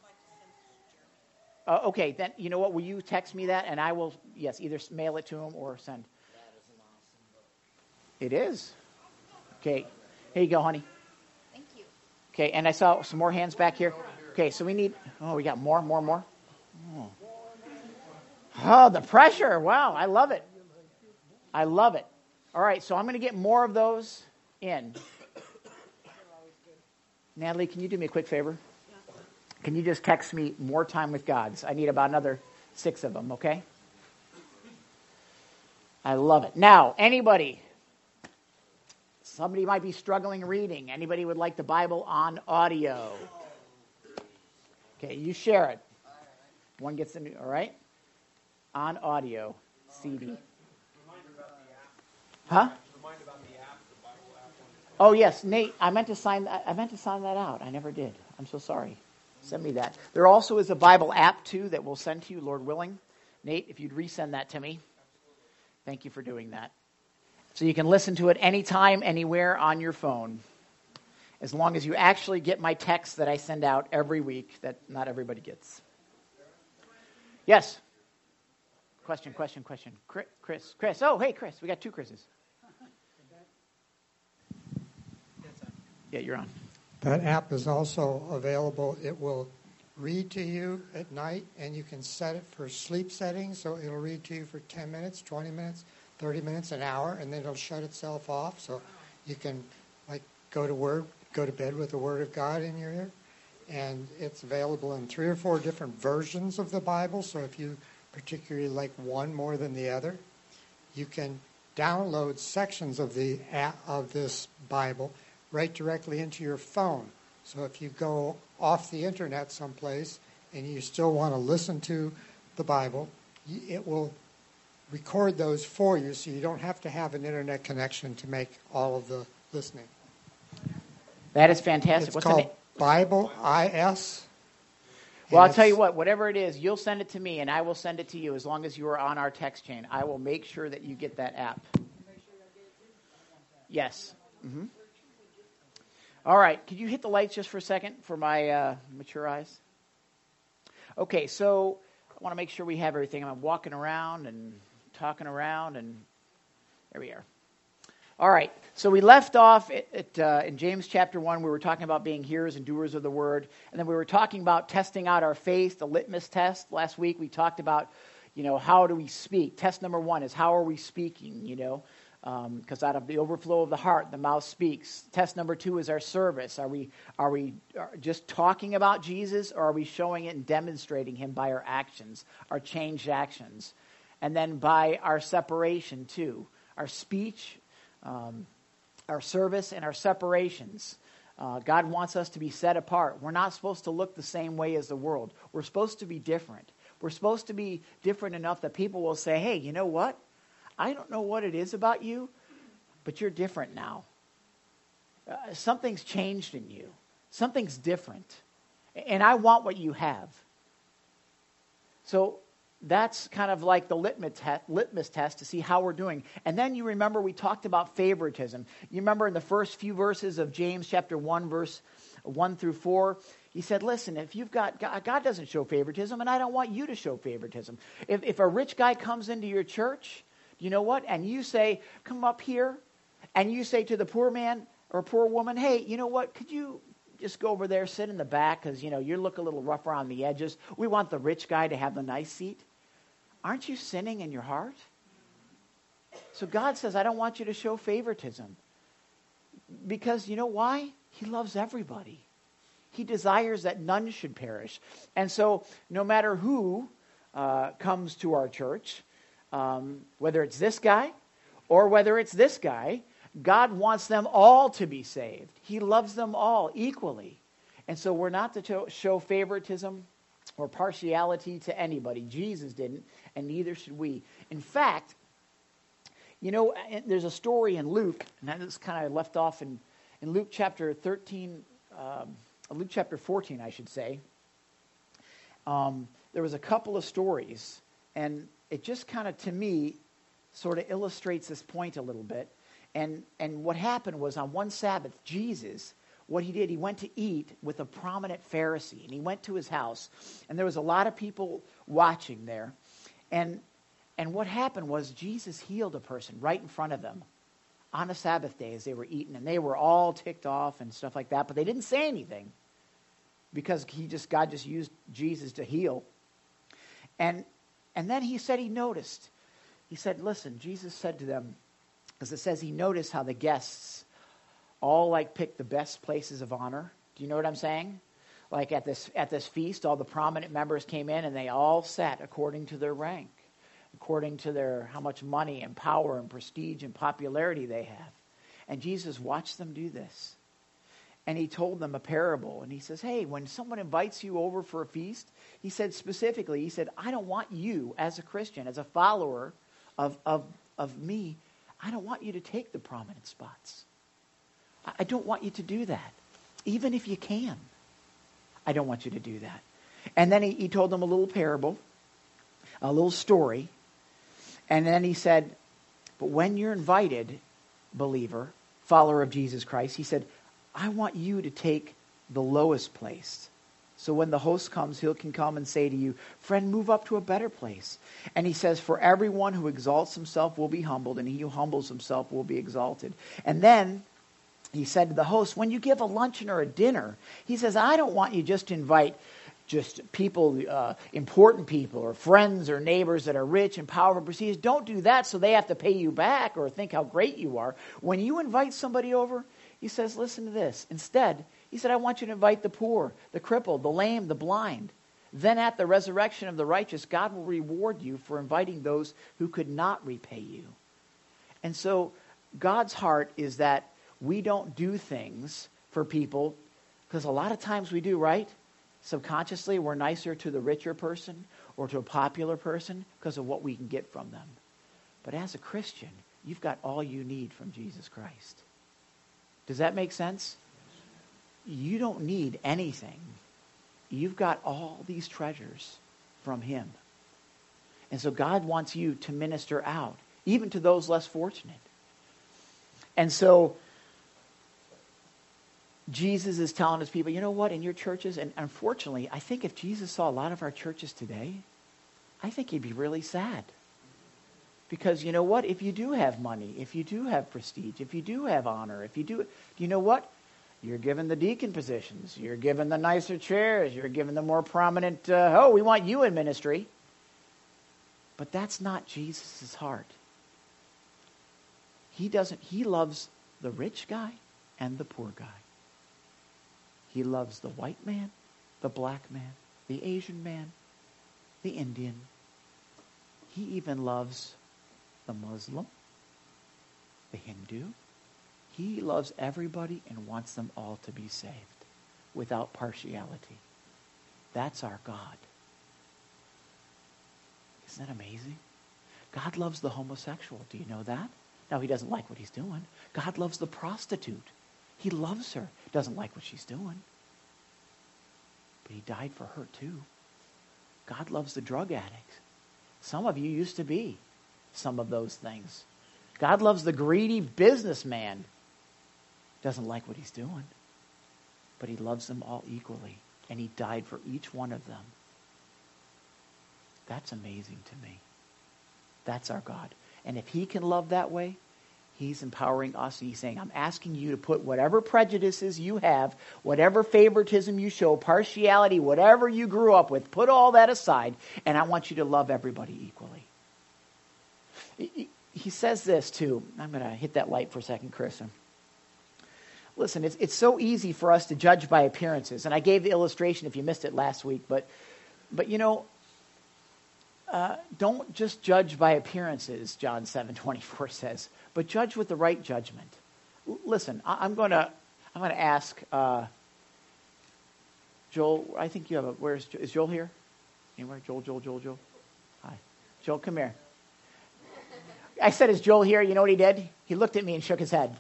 Uh, okay, then you know what? Will you text me that, and I will, yes, either mail it to him or send. That is an awesome book. It is. Okay, here you go, honey. Thank you. Okay, and I saw some more hands back here. Okay, so we need. Oh, we got more, more, more. Oh, oh the pressure! Wow, I love it. I love it. All right, so I'm going to get more of those in. Natalie, can you do me a quick favor? Can you just text me more time with God's? I need about another six of them, okay? I love it. Now, anybody, somebody might be struggling reading. Anybody would like the Bible on audio? Okay, you share it. One gets a new, all right? On audio, C D. Huh? Oh yes, Nate. I meant to sign. I meant to sign that out. I never did. I'm so sorry. Send me that. There also is a Bible app too that we'll send to you, Lord willing. Nate, if you'd resend that to me, thank you for doing that. So you can listen to it anytime, anywhere on your phone, as long as you actually get my text that I send out every week that not everybody gets. Yes. Question. Question. Question. Chris. Chris. Oh, hey, Chris. We got two Chris's. Yeah, you're on. That app is also available. It will read to you at night, and you can set it for sleep settings, so it'll read to you for ten minutes, twenty minutes, thirty minutes, an hour, and then it'll shut itself off, so you can, like, go to word, go to bed with the Word of God in your ear. And it's available in three or four different versions of the Bible, so if you particularly like one more than the other, you can download sections of the app, of this Bible right directly into your phone. So if you go off the internet someplace and you still want to listen to the Bible, it will record those for you, so you don't have to have an internet connection to make all of the listening. That is fantastic. It's What's called the name? Bible I S. Well, I'll tell you what, whatever it is, you'll send it to me and I will send it to you as long as you are on our text chain. I will make sure that you get that app. Yes. Mm-hmm. All right. Could you hit the lights just for a second for my uh, mature eyes? Okay, so I want to make sure we have everything. I'm walking around and talking around, and there we are. All right, so we left off at, at, uh, in James chapter one. We were talking about being hearers and doers of the word, and then we were talking about testing out our faith, the litmus test. Last week we talked about, you know, how do we speak? Test number one is how are we speaking, you know, because um, out of the overflow of the heart, the mouth speaks. Test number two is our service. Are we are we just talking about Jesus, or are we showing it and demonstrating him by our actions, our changed actions? And then by our separation too, our speech, Um, our service, and our separations. Uh, God wants us to be set apart. We're not supposed to look the same way as the world. We're supposed to be different. We're supposed to be different enough that people will say, hey, you know what? I don't know what it is about you, but you're different now. Uh, something's changed in you. Something's different. And I want what you have. So that's kind of like the litmus test, litmus test to see how we're doing. And then you remember we talked about favoritism. You remember in the first few verses of James chapter one, verse one through four, he said, listen, if you've got, God, God doesn't show favoritism, and I don't want you to show favoritism. If, if a rich guy comes into your church, you know what? And you say, come up here, and you say to the poor man or poor woman, hey, you know what? Could you just go over there, sit in the back, because, you know, you look a little rough around the edges. We want the rich guy to have the nice seat. Aren't you sinning in your heart? So God says, I don't want you to show favoritism. Because you know why? He loves everybody. He desires that none should perish. And so no matter who uh, comes to our church, um, whether it's this guy or whether it's this guy, God wants them all to be saved. He loves them all equally. And so we're not to show favoritism or partiality to anybody. Jesus didn't, and neither should we. In fact, you know, there's a story in Luke, and that is kind of left off in, in Luke chapter thirteen, um, Luke chapter fourteen, I should say. Um, there was a couple of stories, and it just kind of, to me, sort of illustrates this point a little bit. And and what happened was on one Sabbath, Jesus, what he did, he went to eat with a prominent Pharisee, and he went to his house, and there was a lot of people watching there. And and what happened was Jesus healed a person right in front of them on a Sabbath day as they were eating, and they were all ticked off and stuff like that, but they didn't say anything because he just God just used Jesus to heal. And and then he said he noticed. He said, listen, Jesus said to them, because it says he noticed how the guests all like picked the best places of honor. Do you know what I'm saying? Like at this at this feast, all the prominent members came in and they all sat according to their rank, according to their how much money and power and prestige and popularity they have. And Jesus watched them do this. And he told them a parable. And he says, hey, when someone invites you over for a feast, he said specifically, he said, I don't want you as a Christian, as a follower of, of, of me, I don't want you to take the prominent spots. I, I don't want you to do that. Even if you can. I don't want you to do that. And then he, he told them a little parable, a little story. And then he said, but when you're invited, believer, follower of Jesus Christ, he said, I want you to take the lowest place. So when the host comes, he can come and say to you, friend, move up to a better place. And he says, for everyone who exalts himself will be humbled, and he who humbles himself will be exalted. And then he said to the host, when you give a luncheon or a dinner, he says, I don't want you just to invite just people, uh, important people, or friends or neighbors that are rich and powerful and prestigious. Don't do that so they have to pay you back or think how great you are. When you invite somebody over, he says, listen to this. Instead, he said, I want you to invite the poor, the crippled, the lame, the blind. Then at the resurrection of the righteous, God will reward you for inviting those who could not repay you. And so God's heart is that we don't do things for people, because a lot of times we do, right? Subconsciously, we're nicer to the richer person or to a popular person because of what we can get from them. But as a Christian, you've got all you need from Jesus Christ. Does that make sense? You don't need anything. You've got all these treasures from him. And so God wants you to minister out, even to those less fortunate. And so Jesus is telling his people, you know what, in your churches, and unfortunately, I think if Jesus saw a lot of our churches today, I think he'd be really sad. Because you know what, if you do have money, if you do have prestige, if you do have honor, if you do, you know what? You're given the deacon positions, you're given the nicer chairs, you're given the more prominent, uh, oh, we want you in ministry. But that's not Jesus' heart. He doesn't, he loves the rich guy and the poor guy. He loves the white man, the black man, the Asian man, the Indian. He even loves the Muslim, the Hindu. He loves everybody and wants them all to be saved without partiality. That's our God. Isn't that amazing? God loves the homosexual. Do you know that? Now, he doesn't like what he's doing. God loves the prostitute. He loves her. Doesn't like what she's doing. But he died for her too. God loves the drug addict. Some of you used to be some of those things. God loves the greedy businessman. Doesn't like what he's doing. But he loves them all equally. And he died for each one of them. That's amazing to me. That's our God. And if he can love that way, he's empowering us. And he's saying, I'm asking you to put whatever prejudices you have, whatever favoritism you show, partiality, whatever you grew up with, put all that aside, and I want you to love everybody equally. He, he says this too. I'm going to hit that light for a second, Chris. Listen, it's, it's so easy for us to judge by appearances. And I gave the illustration if you missed it last week. But, but you know, uh, don't just judge by appearances, John seven twenty-four says, but judge with the right judgment. L- listen, I, I'm going to I'm going to ask uh, Joel. I think you have a. Where's is Joel here? Anywhere? Joel, Joel, Joel, Joel. Hi, Joel. Come here. I said, "Is Joel here?" You know what he did? He looked at me and shook his head.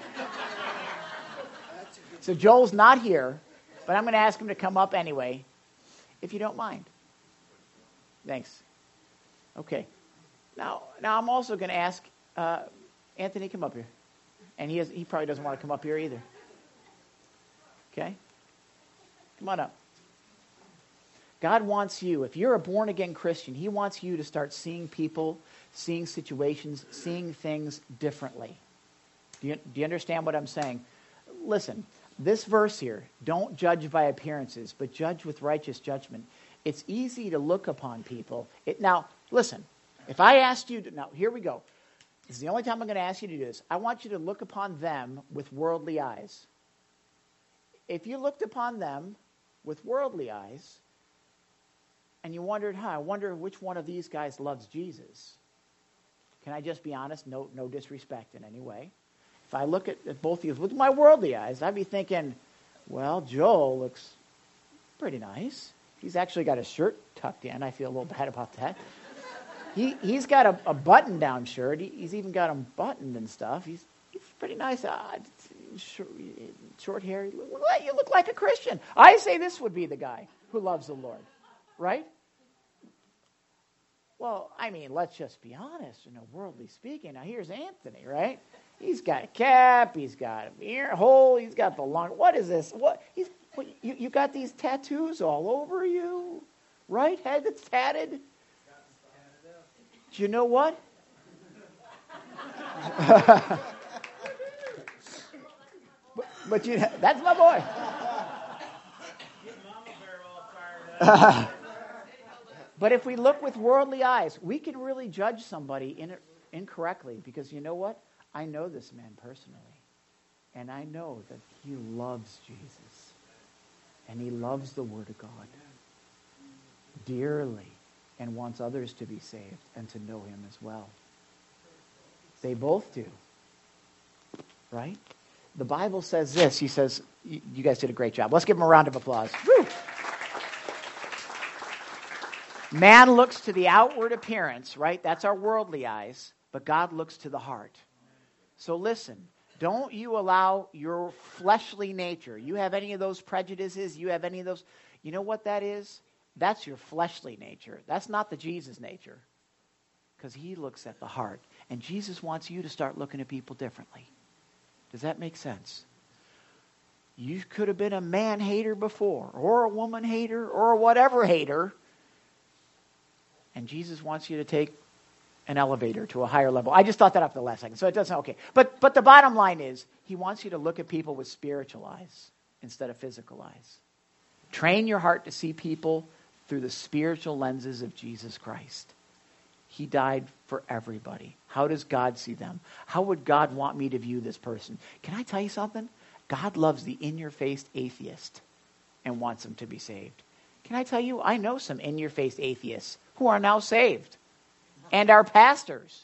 So Joel's not here, but I'm going to ask him to come up anyway, if you don't mind. Thanks. Okay. Now, now I'm also going to ask uh, Anthony, come up here, and he has, he probably doesn't want to come up here either. Okay. Come on up. God wants you, if you're a born-again Christian, he wants you to start seeing people, seeing situations, seeing things differently. Do you, do you understand what I'm saying? Listen, this verse here, don't judge by appearances, but judge with righteous judgment. It's easy to look upon people. It, now, listen, if I asked you to, now, here we go. This is the only time I'm going to ask you to do this. I want you to look upon them with worldly eyes. If you looked upon them with worldly eyes, and you wondered, huh, I wonder which one of these guys loves Jesus. Can I just be honest? No, no disrespect in any way. If I look at, at both of you with my worldly eyes, I'd be thinking, Well, Joel looks pretty nice. He's actually got his shirt tucked in. I feel a little bad about that. He, he's got a, a button-down shirt. He, he's even got them buttoned and stuff. He's, he's pretty nice. Uh, short, short hair. You look, like, you look like a Christian. I say this would be the guy who loves the Lord, right? Well, I mean, let's just be honest, you know, worldly speaking. Now, here's Anthony, right? He's got a cap. He's got an ear hole. He's got the long. What is this? What? He's, what, you, you got these tattoos all over you, right? Head that's tatted. Do you know what? but, but you, that's my boy. But if we look with worldly eyes, we can really judge somebody in, incorrectly because you know what? I know this man personally, and I know that he loves Jesus, and he loves the Word of God dearly and wants others to be saved and to know him as well. They both do, right? The Bible says this. He says, you guys did a great job. Let's give him a round of applause. Woo! Man looks to the outward appearance, right? That's our worldly eyes. But God looks to the heart. So listen, don't you allow your fleshly nature. You have any of those prejudices? You have any of those? You know what that is? That's your fleshly nature. That's not the Jesus nature. Because he looks at the heart. And Jesus wants you to start looking at people differently. Does that make sense? You could have been a man hater before, or a woman hater, or whatever hater. And Jesus wants you to take an elevator to a higher level. I just thought that up the last second, so it doesn't, okay. But, but the bottom line is, he wants you to look at people with spiritual eyes instead of physical eyes. Train your heart to see people through the spiritual lenses of Jesus Christ. He died for everybody. How does God see them? How would God want me to view this person? Can I tell you something? God loves the in-your-face atheist and wants them to be saved. Can I tell you, I know some in-your-face atheists who are now saved and are pastors.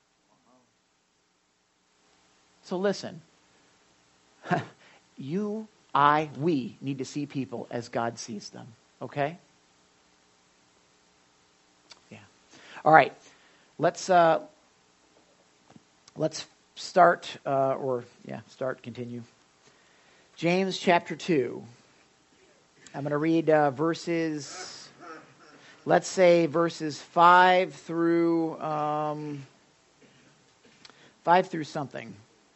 So listen, you, I, we need to see people as God sees them, okay? Yeah. All right, let's uh, let's start, uh, or yeah, start, continue. James chapter two. I'm going to read uh, verses, let's say verses five through, um, five through something.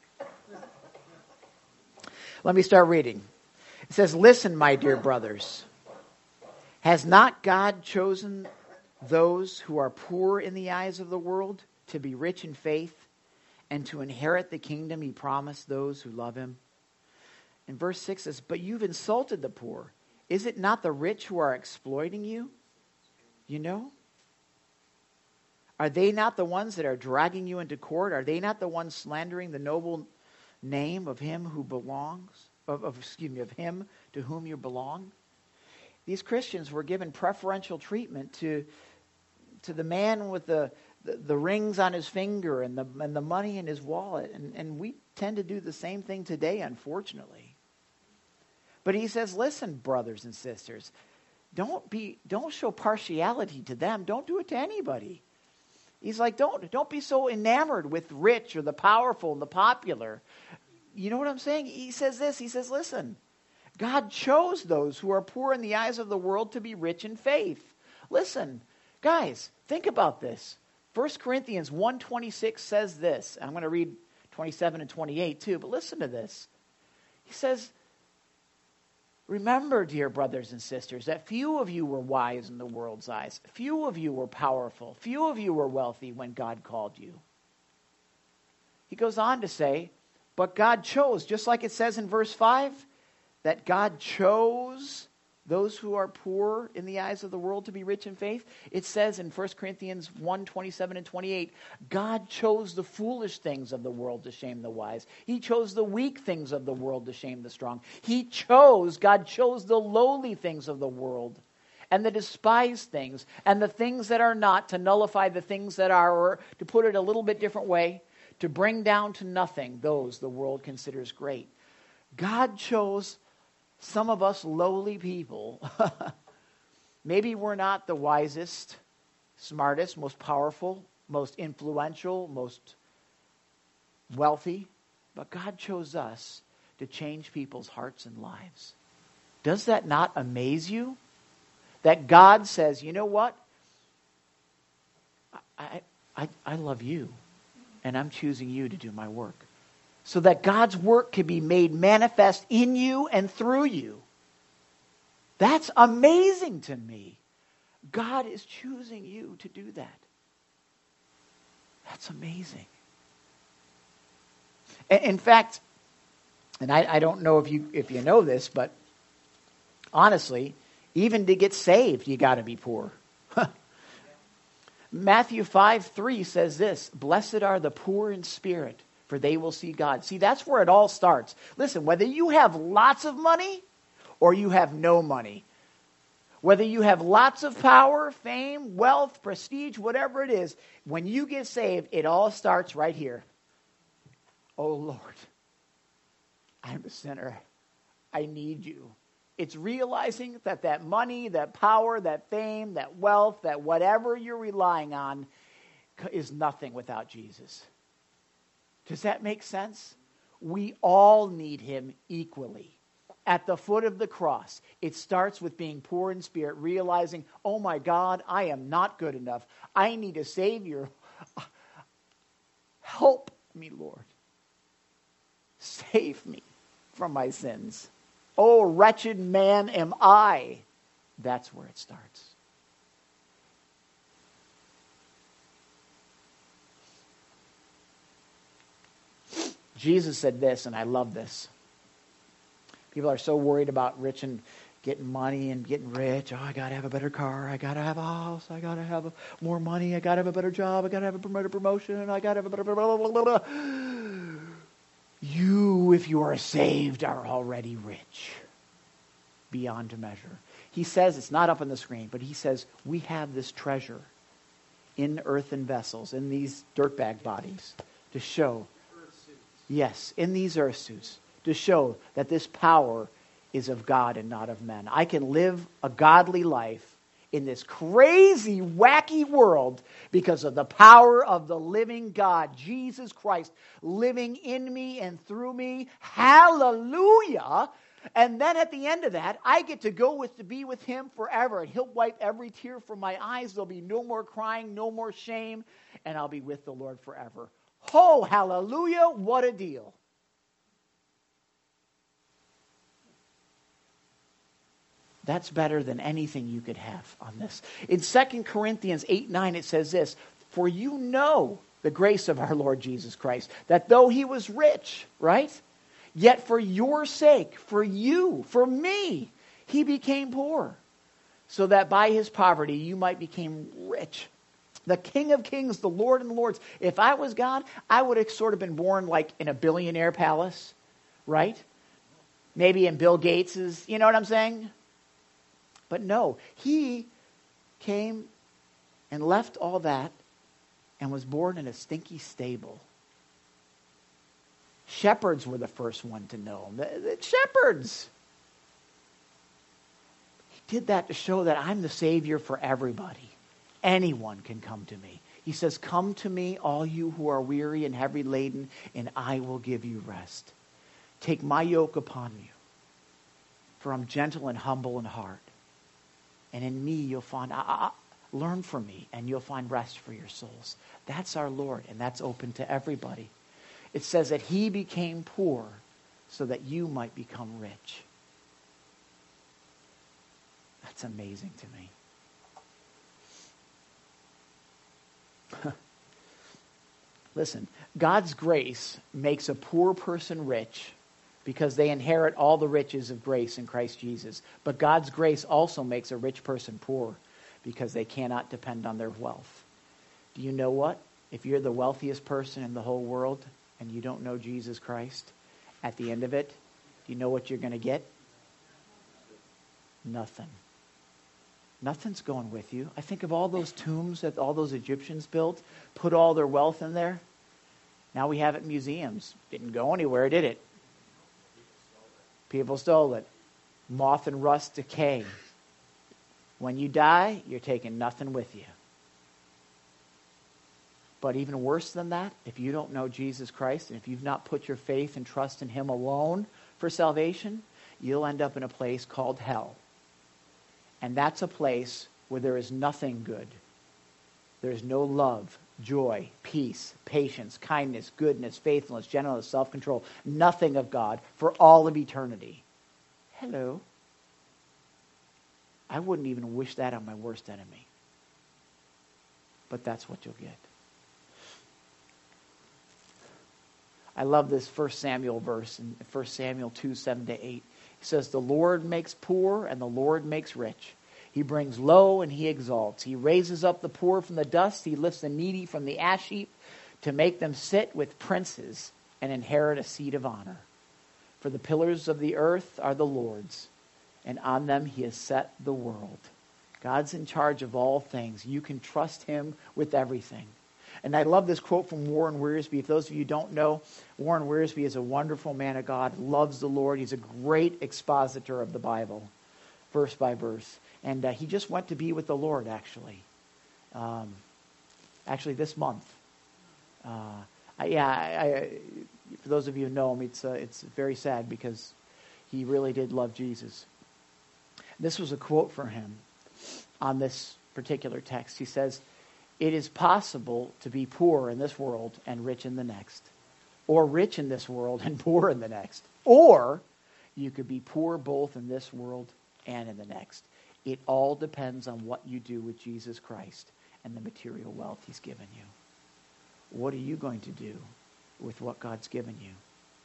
Let me start reading. It says, "Listen, my dear brothers, has not God chosen those who are poor in the eyes of the world to be rich in faith and to inherit the kingdom he promised those who love him?" And verse six says, "But you've insulted the poor. Is it not the rich who are exploiting you? You know? Are they not the ones that are dragging you into court? Are they not the ones slandering the noble name of him who belongs, of, of excuse me, of him to whom you belong?" These Christians were given preferential treatment to, to the man with the, the, the rings on his finger and the and the money in his wallet. And, and we tend to do the same thing today, unfortunately. But he says, listen, brothers and sisters, don't be don't show partiality to them. Don't do it to anybody. He's like, don't, don't be so enamored with rich or the powerful and the popular. You know what I'm saying? He says this, he says, listen, God chose those who are poor in the eyes of the world to be rich in faith. Listen, guys, think about this. First Corinthians one twenty-six says this. I'm going to read twenty-seven and twenty-eight too, but listen to this. He says, "Remember, dear brothers and sisters, that few of you were wise in the world's eyes. Few of you were powerful. Few of you were wealthy when God called you." He goes on to say, but God chose, just like it says in verse five, that God chose those who are poor in the eyes of the world to be rich in faith. It says in First Corinthians one twenty-seven and twenty-eight, God chose the foolish things of the world to shame the wise. He chose the weak things of the world to shame the strong. He chose, God chose the lowly things of the world and the despised things and the things that are not to nullify the things that are, or to put it a little bit different way, to bring down to nothing those the world considers great. God chose some of us lowly people, maybe we're not the wisest, smartest, most powerful, most influential, most wealthy, but God chose us to change people's hearts and lives. Does that not amaze you? That God says, you know what? I, I, I love you, and I'm choosing you to do my work. So that God's work can be made manifest in you and through you. That's amazing to me. God is choosing you to do that. That's amazing. In fact, and I, I don't know if you if you know this, but honestly, even to get saved, you got to be poor. Matthew five three says this, blessed are the poor in spirit, for they will see God. See, that's where it all starts. Listen, whether you have lots of money or you have no money, whether you have lots of power, fame, wealth, prestige, whatever it is, when you get saved, it all starts right here. Oh, Lord, I'm a sinner. I need you. It's realizing that that money, that power, that fame, that wealth, that whatever you're relying on is nothing without Jesus. Does that make sense? We all need him equally. At the foot of the cross, it starts with being poor in spirit, realizing, oh my God, I am not good enough. I need a Savior. Help me, Lord. Save me from my sins. Oh, wretched man am I. That's where it starts. Jesus said this, and I love this. People are so worried about rich and getting money and getting rich. Oh, I got to have a better car. I got to have a house. I got to have a, more money. I got to have a better job. I got to have a better promotion. I got to have a better... Blah, blah, blah, blah. You, if you are saved, are already rich beyond measure. He says, it's not up on the screen, but he says, we have this treasure in earthen vessels, in these dirtbag bodies, to show, yes, in these earth suits, to show that this power is of God and not of men. I can live a godly life in this crazy, wacky world because of the power of the living God, Jesus Christ, living in me and through me. Hallelujah! And then at the end of that, I get to go with to be with him forever, and he'll wipe every tear from my eyes. There'll be no more crying, no more shame, and I'll be with the Lord forever. Oh, hallelujah, what a deal. That's better than anything you could have on this. In Second Corinthians eight nine, it says this, for you know the grace of our Lord Jesus Christ, that though he was rich, right? Yet for your sake, for you, for me, he became poor, so that by his poverty you might become rich. The King of Kings, the Lord and Lords. If I was God, I would have sort of been born like in a billionaire palace, right? Maybe in Bill Gates's, you know what I'm saying? But no, he came and left all that and was born in a stinky stable. Shepherds were the first one to know him. The, the shepherds. He did that to show that I'm the Savior for everybody. Anyone can come to me. He says, come to me, all you who are weary and heavy laden, and I will give you rest. Take my yoke upon you, for I'm gentle and humble in heart. And in me you'll find, uh, uh, learn from me, and you'll find rest for your souls. That's our Lord, and that's open to everybody. It says that he became poor so that you might become rich. That's amazing to me. Listen, God's grace makes a poor person rich because they inherit all the riches of grace in Christ Jesus. But God's grace also makes a rich person poor because they cannot depend on their wealth. Do you know what? If you're the wealthiest person in the whole world and you don't know Jesus Christ, at the end of it, do you know what you're going to get? Nothing. Nothing's going with you. I think of all those tombs that all those Egyptians built, put all their wealth in there. Now we have it in museums. Didn't go anywhere, did it? People stole it. Moth and rust decay. When you die, you're taking nothing with you. But even worse than that, if you don't know Jesus Christ, and if you've not put your faith and trust in him alone for salvation, you'll end up in a place called hell. And that's a place where there is nothing good. There's no love, joy, peace, patience, kindness, goodness, faithfulness, gentleness, self-control. Nothing of God for all of eternity. Hello. I wouldn't even wish that on my worst enemy. But that's what you'll get. I love this First Samuel verse in First Samuel two, seven to eight. He says, the Lord makes poor and the Lord makes rich. He brings low and he exalts. He raises up the poor from the dust. He lifts the needy from the ash heap to make them sit with princes and inherit a seat of honor. For the pillars of the earth are the Lord's, and on them he has set the world. God's in charge of all things. You can trust him with everything. And I love this quote from Warren Wiersbe. If those of you don't know, Warren Wiersbe is a wonderful man of God, loves the Lord. He's a great expositor of the Bible, verse by verse. And uh, he just went to be with the Lord, actually. Um, actually, this month. Uh, I, yeah, I, I, for those of you who know him, it's, uh, it's very sad because he really did love Jesus. This was a quote from him on this particular text. He says, it is possible to be poor in this world and rich in the next. Or rich in this world and poor in the next. Or you could be poor both in this world and in the next. It all depends on what you do with Jesus Christ and the material wealth he's given you. What are you going to do with what God's given you?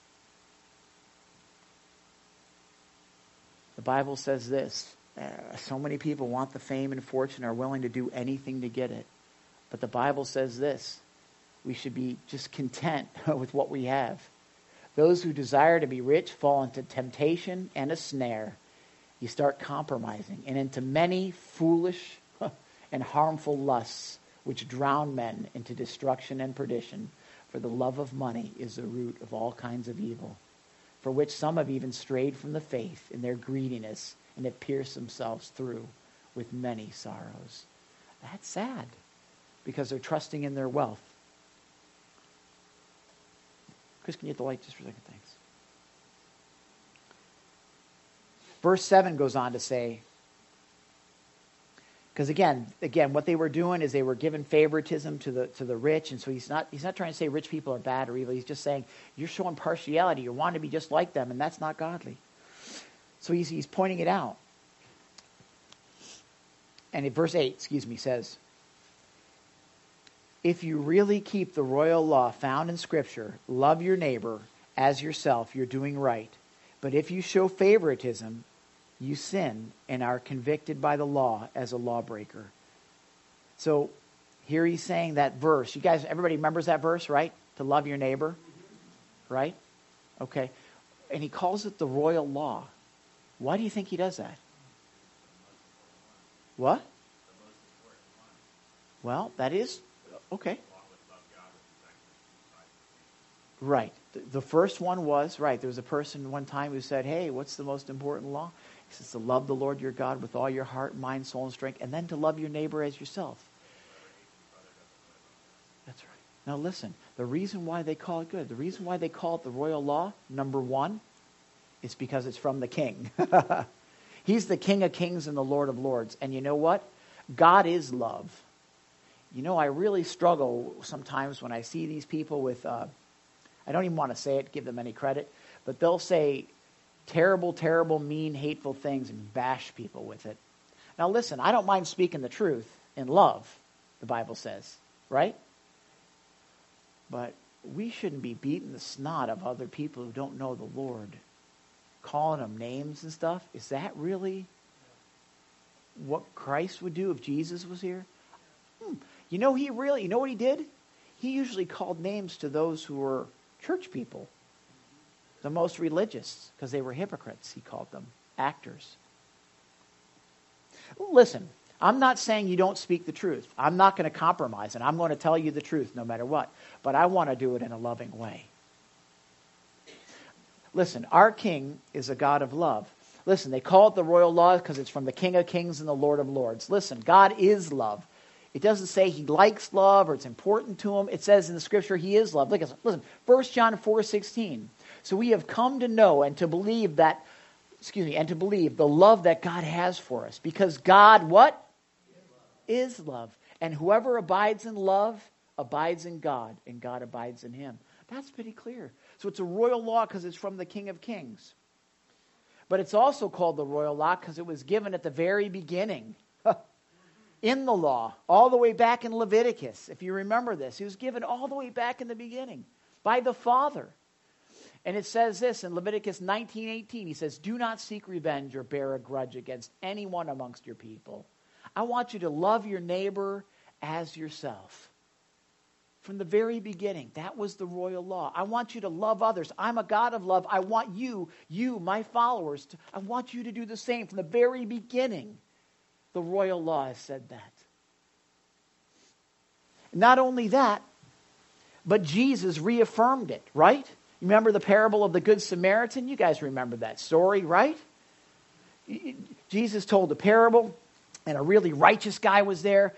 The Bible says this. Uh, so many people want the fame and fortune, are willing to do anything to get it. But the Bible says this. We should be just content with what we have. Those who desire to be rich fall into temptation and a snare. You start compromising and into many foolish and harmful lusts which drown men into destruction and perdition. For the love of money is the root of all kinds of evil, for which some have even strayed from the faith in their greediness and have pierced themselves through with many sorrows. That's sad because they're trusting in their wealth. Chris, can you hit the light just for a second? Thanks. Verse seven goes on to say, because again, again, what they were doing is they were giving favoritism to the to the rich, and so he's not he's not trying to say rich people are bad or evil. He's just saying you're showing partiality. You want to be just like them, and that's not godly. So he's he's pointing it out. And in verse eight, excuse me, says, if you really keep the royal law found in Scripture, love your neighbor as yourself, you're doing right. But if you show favoritism, you sin and are convicted by the law as a lawbreaker. So here he's saying that verse. You guys, everybody remembers that verse, right? To love your neighbor, right? Okay. And he calls it the royal law. Why do you think he does that? What? Well, that is, okay. Right. The first one was, right, there was a person one time who said, hey, what's the most important law? He says to love the Lord your God with all your heart, mind, soul, and strength, and then to love your neighbor as yourself. That's right. Now listen, the reason why they call it good, the reason why they call it the royal law, number one, is because it's from the king. He's the King of Kings and the Lord of Lords. And you know what? God is love. You know, I really struggle sometimes when I see these people with, uh, I don't even want to say it, give them any credit, but they'll say terrible, terrible, mean, hateful things and bash people with it. Now listen, I don't mind speaking the truth in love, the Bible says, right? But we shouldn't be beating the snot of other people who don't know the Lord, calling them names and stuff. Is that really what Christ would do if Jesus was here? Hmm. You know, he really, you know what he did? He usually called names to those who were church people, the most religious, because they were hypocrites, he called them, actors. Listen, I'm not saying you don't speak the truth. I'm not going to compromise, and I'm going to tell you the truth no matter what, but I want to do it in a loving way. Listen, our King is a God of love. Listen, they call it the royal law because it's from the King of Kings and the Lord of Lords. Listen, God is love. It doesn't say he likes love or it's important to him. It says in the scripture he is love. Look, listen, First John four sixteen. So we have come to know and to believe that, excuse me, and to believe the love that God has for us. Because God, what? Is love. And whoever abides in love abides in God, and God abides in him. That's pretty clear. So it's a royal law because it's from the King of Kings. But it's also called the royal law because it was given at the very beginning in the law, all the way back in Leviticus. If you remember this, it was given all the way back in the beginning by the Father. And it says this in Leviticus nineteen eighteen. He says, do not seek revenge or bear a grudge against anyone amongst your people. I want you to love your neighbor as yourself. From the very beginning, that was the royal law. I want you to love others. I'm a God of love. I want you, you, my followers, to, I want you to do the same. From the very beginning, the royal law has said that. Not only that, but Jesus reaffirmed it, right? Remember the parable of the Good Samaritan? You guys remember that story, right? Jesus told a parable, and a really righteous guy was there.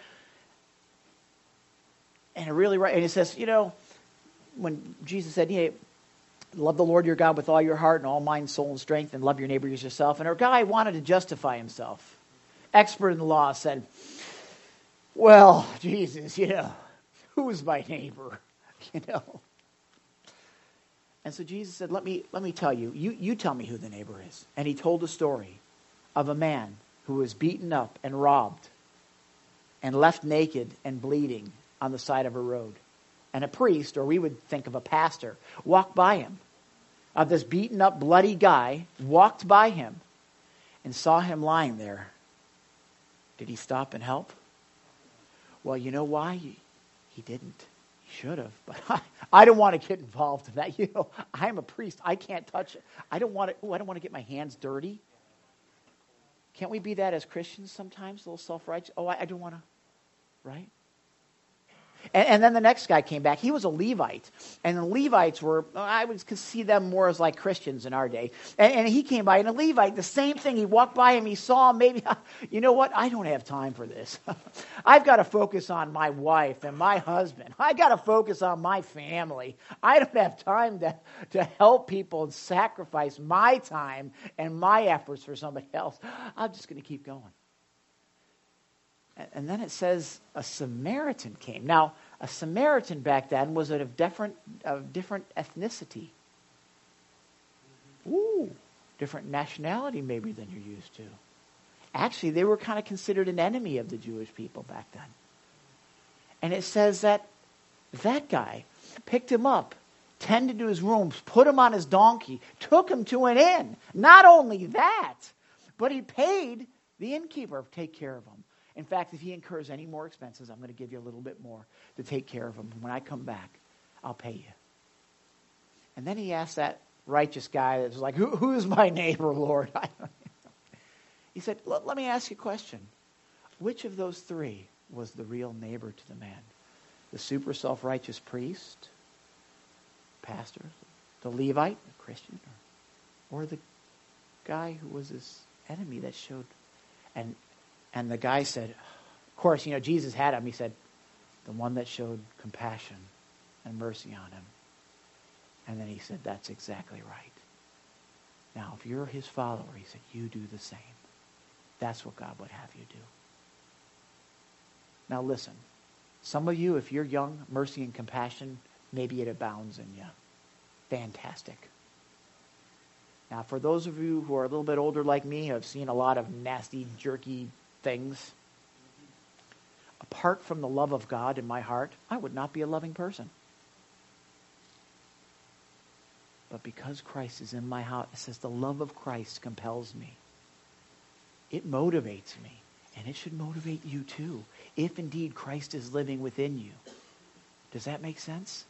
And a really right, and it says, you know, when Jesus said, hey, love the Lord your God with all your heart and all mind, soul, and strength, and love your neighbor as yourself. And our guy wanted to justify himself. Expert in the law said, well, Jesus, you know, who's my neighbor? You know. And so Jesus said, let me let me tell you, you, you tell me who the neighbor is. And he told a story of a man who was beaten up and robbed and left naked and bleeding on the side of a road. And a priest, or we would think of a pastor, walked by him. Of this beaten up, bloody guy, walked by him and saw him lying there. Did he stop and help? Well, you know why? He, he didn't. He should have. But I, I don't want to get involved in that. You know, I'm a priest. I can't touch it. I don't want to, oh, I don't want to get my hands dirty. Can't we be that as Christians sometimes? A little self-righteous? Oh, I, I don't want to. Right? And, and then the next guy came back. He was a Levite. And the Levites were, I would see them more as like Christians in our day. And, and he came by, and a Levite, the same thing. He walked by him. He saw him. Maybe, you know what? I don't have time for this. I've got to focus on my wife and my husband. I got to focus on my family. I don't have time to, to help people and sacrifice my time and my efforts for somebody else. I'm just going to keep going. And then it says a Samaritan came. Now, a Samaritan back then was of different, of different ethnicity. Ooh, different nationality maybe than you're used to. Actually, they were kind of considered an enemy of the Jewish people back then. And it says that that guy picked him up, tended to his rooms, put him on his donkey, took him to an inn. Not only that, but he paid the innkeeper to take care of him. In fact, if he incurs any more expenses, I'm going to give you a little bit more to take care of him. When I come back, I'll pay you. And then he asked that righteous guy that was like, Who, who is my neighbor, Lord? He said, let, let me ask you a question. Which of those three was the real neighbor to the man? The super self-righteous priest, pastor, the Levite, the Christian, or, or the guy who was his enemy that showed... and. And the guy said, of course, you know, Jesus had him. He said, the one that showed compassion and mercy on him. And then he said, that's exactly right. Now, if you're his follower, he said, you do the same. That's what God would have you do. Now, listen. Some of you, if you're young, mercy and compassion, maybe it abounds in you. Fantastic. Now, for those of you who are a little bit older like me, who have seen a lot of nasty, jerky things, apart from the love of God in my heart, I would not be a loving person. But because Christ is in my heart, it says the love of Christ compels me. It motivates me. And it should motivate you too, if indeed Christ is living within you. Does that make sense?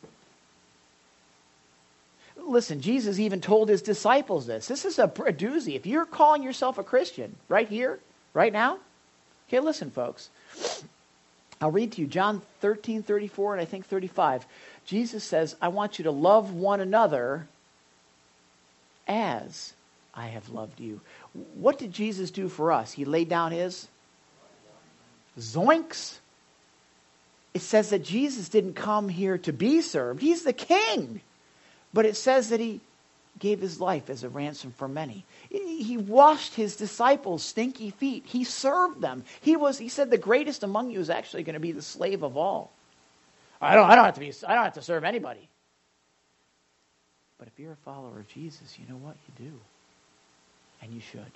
Listen, Jesus even told his disciples this. This is a, a doozy. If you're calling yourself a Christian right here, right now, okay, listen, folks. I'll read to you John thirteen thirty-four and I think thirty-five. Jesus says, I want you to love one another as I have loved you. What did Jesus do for us? He laid down his zoinks. It says that Jesus didn't come here to be served. He's the king. But it says that he gave his life as a ransom for many. He washed his disciples' stinky feet. He served them. He was. He said the greatest among you is actually going to be the slave of all. I don't. I don't have to be. I don't have to serve anybody. But if you're a follower of Jesus, you know what you do, and you should.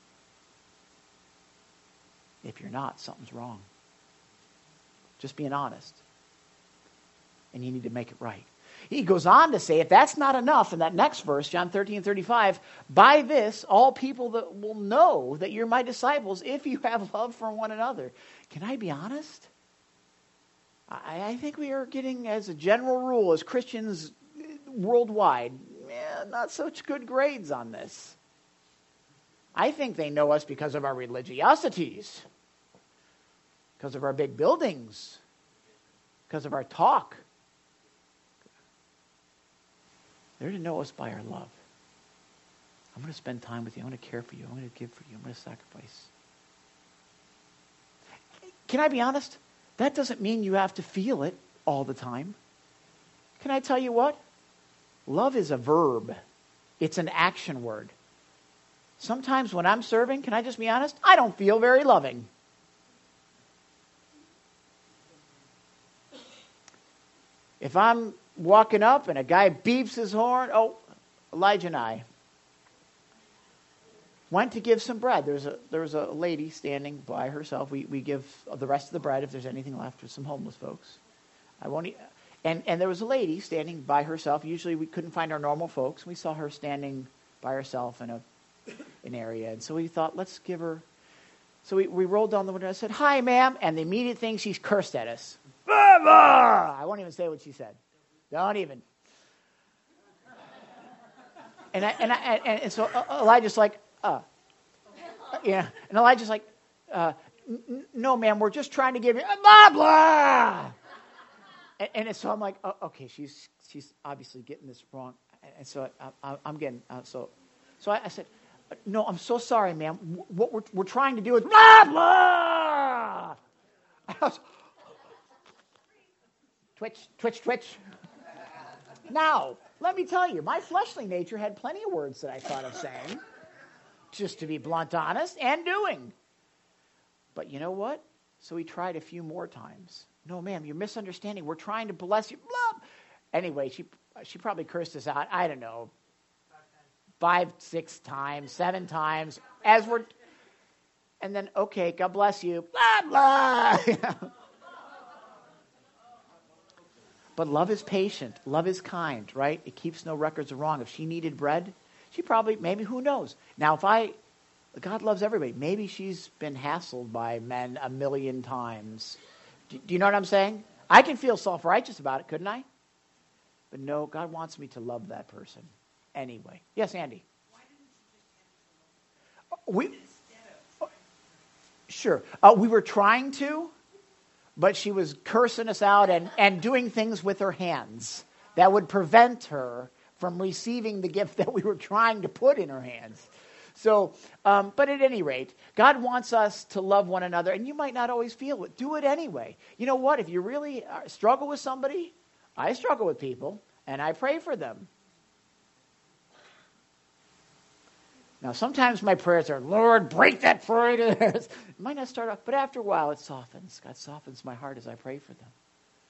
If you're not, something's wrong. Just being honest, and you need to make it right. He goes on to say, if that's not enough, in that next verse, John thirteen thirty-five, by this, all people that will know that you're my disciples if you have love for one another. Can I be honest? I, I think we are getting, as a general rule, as Christians worldwide, eh, not such good grades on this. I think they know us because of our religiosities, because of our big buildings, because of our talk. They're to know us by our love. I'm going to spend time with you. I'm going to care for you. I'm going to give for you. I'm going to sacrifice. Can I be honest? That doesn't mean you have to feel it all the time. Can I tell you what? Love is a verb. It's an action word. Sometimes when I'm serving, can I just be honest? I don't feel very loving. If I'm walking up and a guy beeps his horn, oh, Elijah and I went to give some bread. There's a there was a lady standing by herself. We we give the rest of the bread if there's anything left for some homeless folks. I won't eat. And and there was a lady standing by herself. Usually we couldn't find our normal folks. We saw her standing by herself in a an area, and so we thought, let's give her. So we, we rolled down the window and I said, "Hi, ma'am," and the immediate thing, she's cursed at us. Blah, blah. I won't even say what she said. Don't even. And I, and I, and, and so Elijah's like, uh, yeah. And Elijah's like, uh, no, ma'am, we're just trying to give you blah blah. And, and so I'm like, oh, okay, she's she's obviously getting this wrong. And so I, I, I'm getting uh, so, so I, I said, no, I'm so sorry, ma'am. What we're we're trying to do is blah blah. I was, twitch, twitch, twitch. Now, let me tell you, my fleshly nature had plenty of words that I thought of saying, just to be blunt, honest, and doing. But you know what? So he tried a few more times. No, ma'am, you're misunderstanding. We're trying to bless you. Blah. Anyway, she she probably cursed us out, I don't know, five, six times, seven times, as we're, and then, okay, God bless you, blah, blah. But love is patient. Love is kind, right? It keeps no records of wrong. If she needed bread, she probably, maybe, who knows? Now, if I, God loves everybody. Maybe she's been hassled by men a million times. Do, do you know what I'm saying? I can feel self-righteous about it, couldn't I? But no, God wants me to love that person anyway. Yes, Andy? Why didn't you just We, uh, sure. Uh, we were trying to. But she was cursing us out and, and doing things with her hands that would prevent her from receiving the gift that we were trying to put in her hands. So, um, but at any rate, God wants us to love one another, and you might not always feel it. Do it anyway. You know what? If you really struggle with somebody, I struggle with people, and I pray for them. Now, sometimes my prayers are, Lord, break that Freud. It might not start off, but after a while it softens. God softens my heart as I pray for them.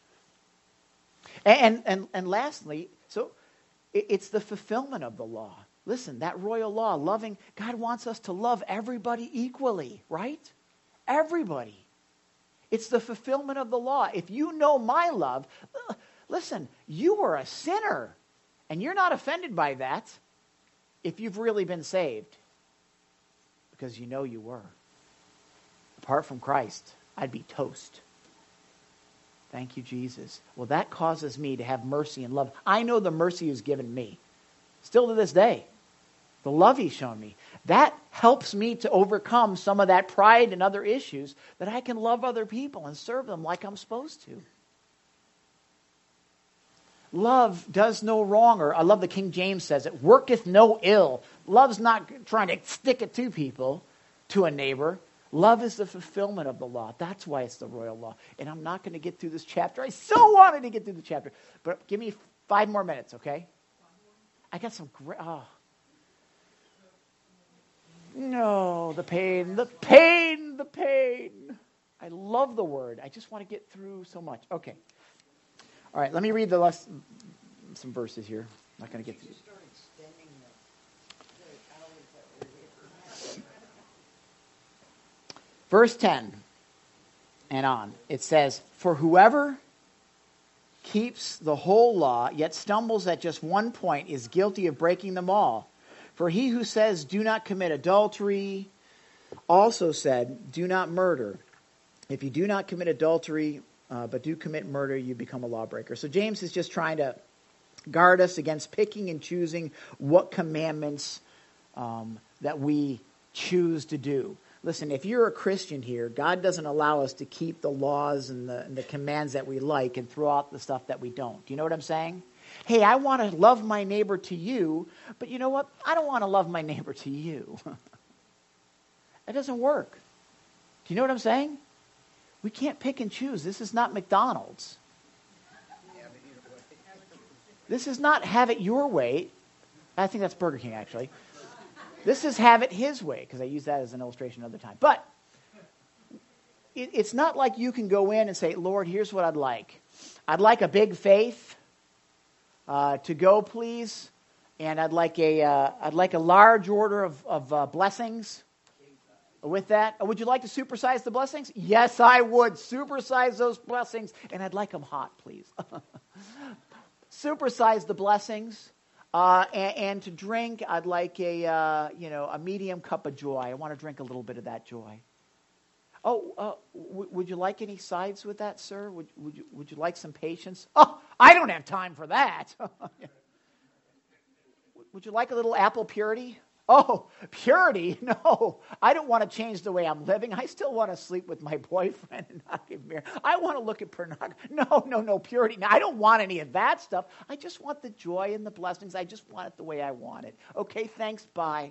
And and and lastly, so it's the fulfillment of the law. Listen, that royal law, loving, God wants us to love everybody equally, right? Everybody. It's the fulfillment of the law. If you know my love, listen, you were a sinner, and you're not offended by that. If you've really been saved, because you know you were. Apart from Christ, I'd be toast. Thank you, Jesus. Well, that causes me to have mercy and love. I know the mercy He's given me. Still to this day. The love He's shown me. That helps me to overcome some of that pride and other issues, that I can love other people and serve them like I'm supposed to. Love does no wrong, or I love the King James says it, worketh no ill. Love's not trying to stick it to people, to a neighbor. Love is the fulfillment of the law. That's why it's the royal law. And I'm not going to get through this chapter. I so wanted to get through the chapter. But give me five more minutes, okay? I got some great... Oh. No, the pain, the pain, the pain. I love the word. I just want to get through so much. Okay. All right, let me read the last, some verses here. I'm not going to get through. Verse ten and on. It says, "For whoever keeps the whole law, yet stumbles at just one point, is guilty of breaking them all. For he who says, 'Do not commit adultery,' also said, 'Do not murder.' If you do not commit adultery, uh, but do commit murder, you become a lawbreaker." So James is just trying to guard us against picking and choosing what commandments um, that we choose to do. Listen, if you're a Christian here, God doesn't allow us to keep the laws and the, and the commands that we like and throw out the stuff that we don't. Do you know what I'm saying? Hey, I want to love my neighbor to you, but you know what? I don't want to love my neighbor to you. That doesn't work. Do you know what I'm saying? We can't pick and choose. This is not McDonald's. This is not have it your way. I think that's Burger King, actually. This is have it his way, because I use that as an illustration another time. But it, it's not like you can go in and say, "Lord, here's what I'd like. I'd like a big faith uh, to go, please, and I'd like a uh, I'd like a large order of, of uh, blessings." With that, oh, would you like to supersize the blessings? Yes, I would supersize those blessings, and I'd like them hot, please. Supersize the blessings. Uh, and, and to drink, I'd like a uh, you know a medium cup of joy. I want to drink a little bit of that joy. Oh, uh, w- would you like any sides with that, sir? Would would you would you like some patience? Oh, I don't have time for that. Would you like a little apple purity? Oh, purity? No, I don't want to change the way I'm living. I still want to sleep with my boyfriend and not get married. I want to look at pornography. No, no, no, purity. No, I don't want any of that stuff. I just want the joy and the blessings. I just want it the way I want it. Okay, thanks, bye.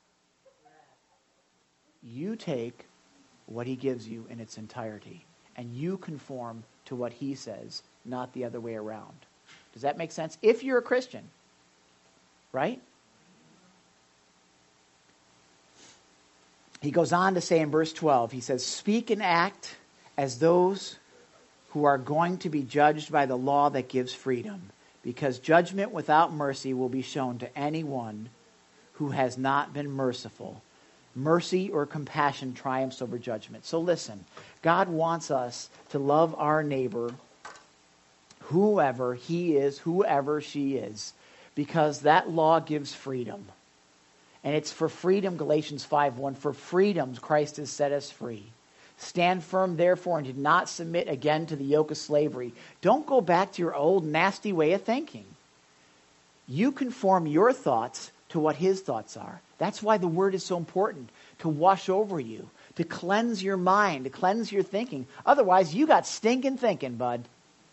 You take what he gives you in its entirety, and you conform to what he says, not the other way around. Does that make sense? If you're a Christian, right? He goes on to say in verse twelve, he says, "Speak and act as those who are going to be judged by the law that gives freedom, because judgment without mercy will be shown to anyone who has not been merciful. Mercy or compassion triumphs over judgment." So listen, God wants us to love our neighbor, whoever he is, whoever she is, because that law gives freedom. And it's for freedom, Galatians five one, for freedom Christ has set us free. Stand firm, therefore, and do not submit again to the yoke of slavery. Don't go back to your old nasty way of thinking. You conform your thoughts to what his thoughts are. That's why the word is so important, to wash over you, to cleanse your mind, to cleanse your thinking. Otherwise, you got stinking thinking, bud.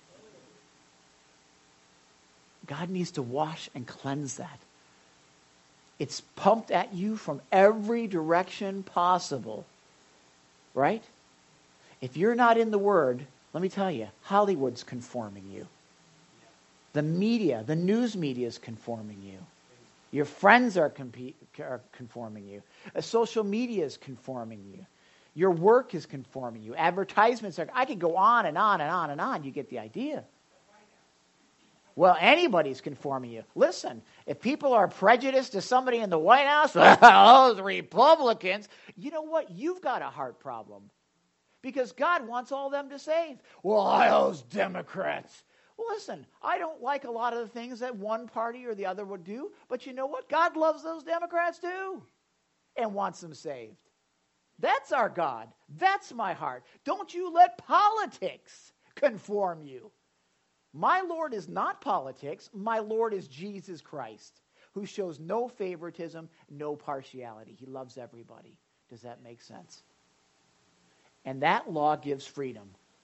God needs to wash and cleanse that. It's pumped at you from every direction possible. Right? If you're not in the Word, let me tell you, Hollywood's conforming you. The media, the news media is conforming you. Your friends are, comp- are conforming you. Uh, social media is conforming you. Your work is conforming you. Advertisements are, I could go on and on and on and on. You get the idea. Well, anybody's conforming you. Listen, if people are prejudiced to somebody in the White House, those Republicans, you know what? You've got a heart problem. Because God wants all them to save. Well, those Democrats. Well, listen, I don't like a lot of the things that one party or the other would do, but you know what? God loves those Democrats too and wants them saved. That's our God. That's my heart. Don't you let politics conform you. My Lord is not politics. My Lord is Jesus Christ, who shows no favoritism, no partiality. He loves everybody. Does that make sense? And that law gives freedom.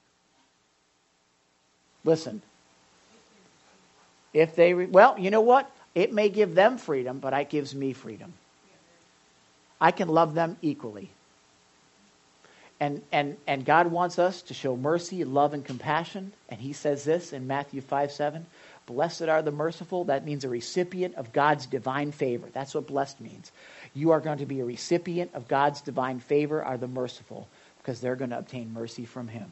Listen. If they, re- well, you know what? It may give them freedom, but it gives me freedom. I can love them equally. And, and, and God wants us to show mercy, love, and compassion. And he says this in Matthew five seven. Blessed are the merciful. That means a recipient of God's divine favor. That's what blessed means. You are going to be a recipient of God's divine favor, are the merciful, because they're going to obtain mercy from him.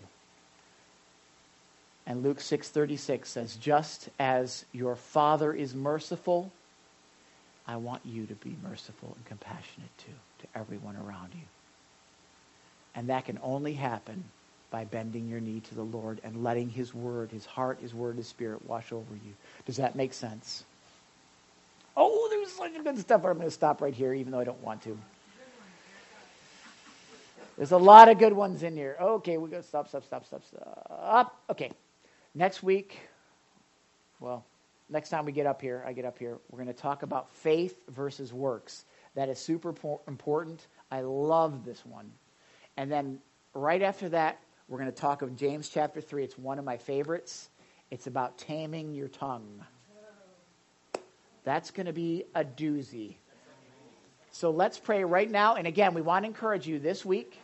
And Luke six thirty-six says, just as your Father is merciful, I want you to be merciful and compassionate too, to everyone around you. And that can only happen by bending your knee to the Lord and letting his word, his heart, his word, his spirit wash over you. Does that make sense? Oh, there's such good stuff, but I'm going to stop right here, even though I don't want to. There's a lot of good ones in here. Okay, we go stop, stop, stop, stop, stop. Okay, next week, well, next time we get up here, I get up here, we're going to talk about faith versus works. That is super important. I love this one. And then right after that, we're going to talk of James chapter three. It's one of my favorites. It's about taming your tongue. That's going to be a doozy. So let's pray right now. And again, we want to encourage you this week.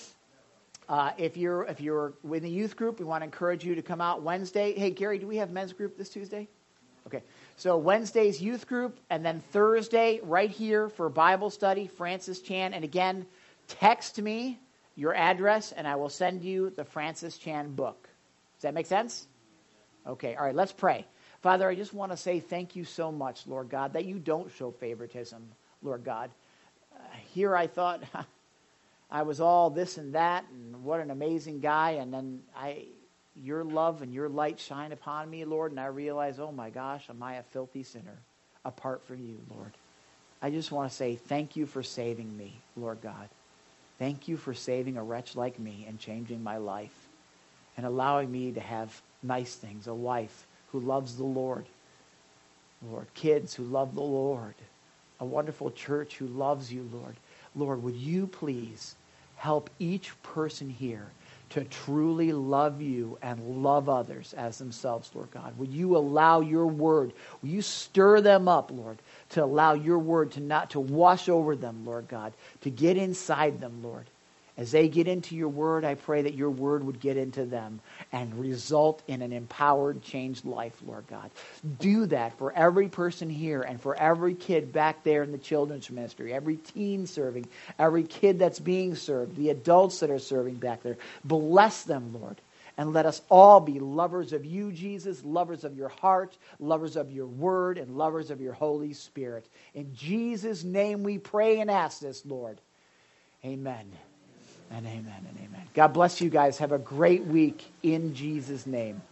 Uh, if you're if you're with the youth group, we want to encourage you to come out Wednesday. Hey, Gary, do we have men's group this Tuesday? Okay. So Wednesday's youth group, and then Thursday right here for Bible study, Francis Chan. And again, text me your address, and I will send you the Francis Chan book. Does that make sense? Okay, all right, let's pray. Father, I just want to say thank you so much, Lord God, that you don't show favoritism, Lord God. Uh, here I thought I was all this and that, and what an amazing guy, and then I, your love and your light shine upon me, Lord, and I realize, oh my gosh, am I a filthy sinner apart from you, Lord. I just want to say thank you for saving me, Lord God. Thank you for saving a wretch like me and changing my life and allowing me to have nice things, a wife who loves the Lord, Lord, kids who love the Lord, a wonderful church who loves you, Lord. Lord, would you please help each person here to truly love you and love others as themselves, Lord God. Would you allow your word, will you stir them up, Lord, to allow your word to not to wash over them, Lord God, to get inside them, Lord. As they get into your word, I pray that your word would get into them and result in an empowered, changed life, Lord God. Do that for every person here and for every kid back there in the children's ministry, every teen serving, every kid that's being served, the adults that are serving back there. Bless them, Lord. And let us all be lovers of you, Jesus, lovers of your heart, lovers of your word, and lovers of your Holy Spirit. In Jesus' name we pray and ask this, Lord. Amen. And amen and amen. God bless you guys. Have a great week in Jesus' name.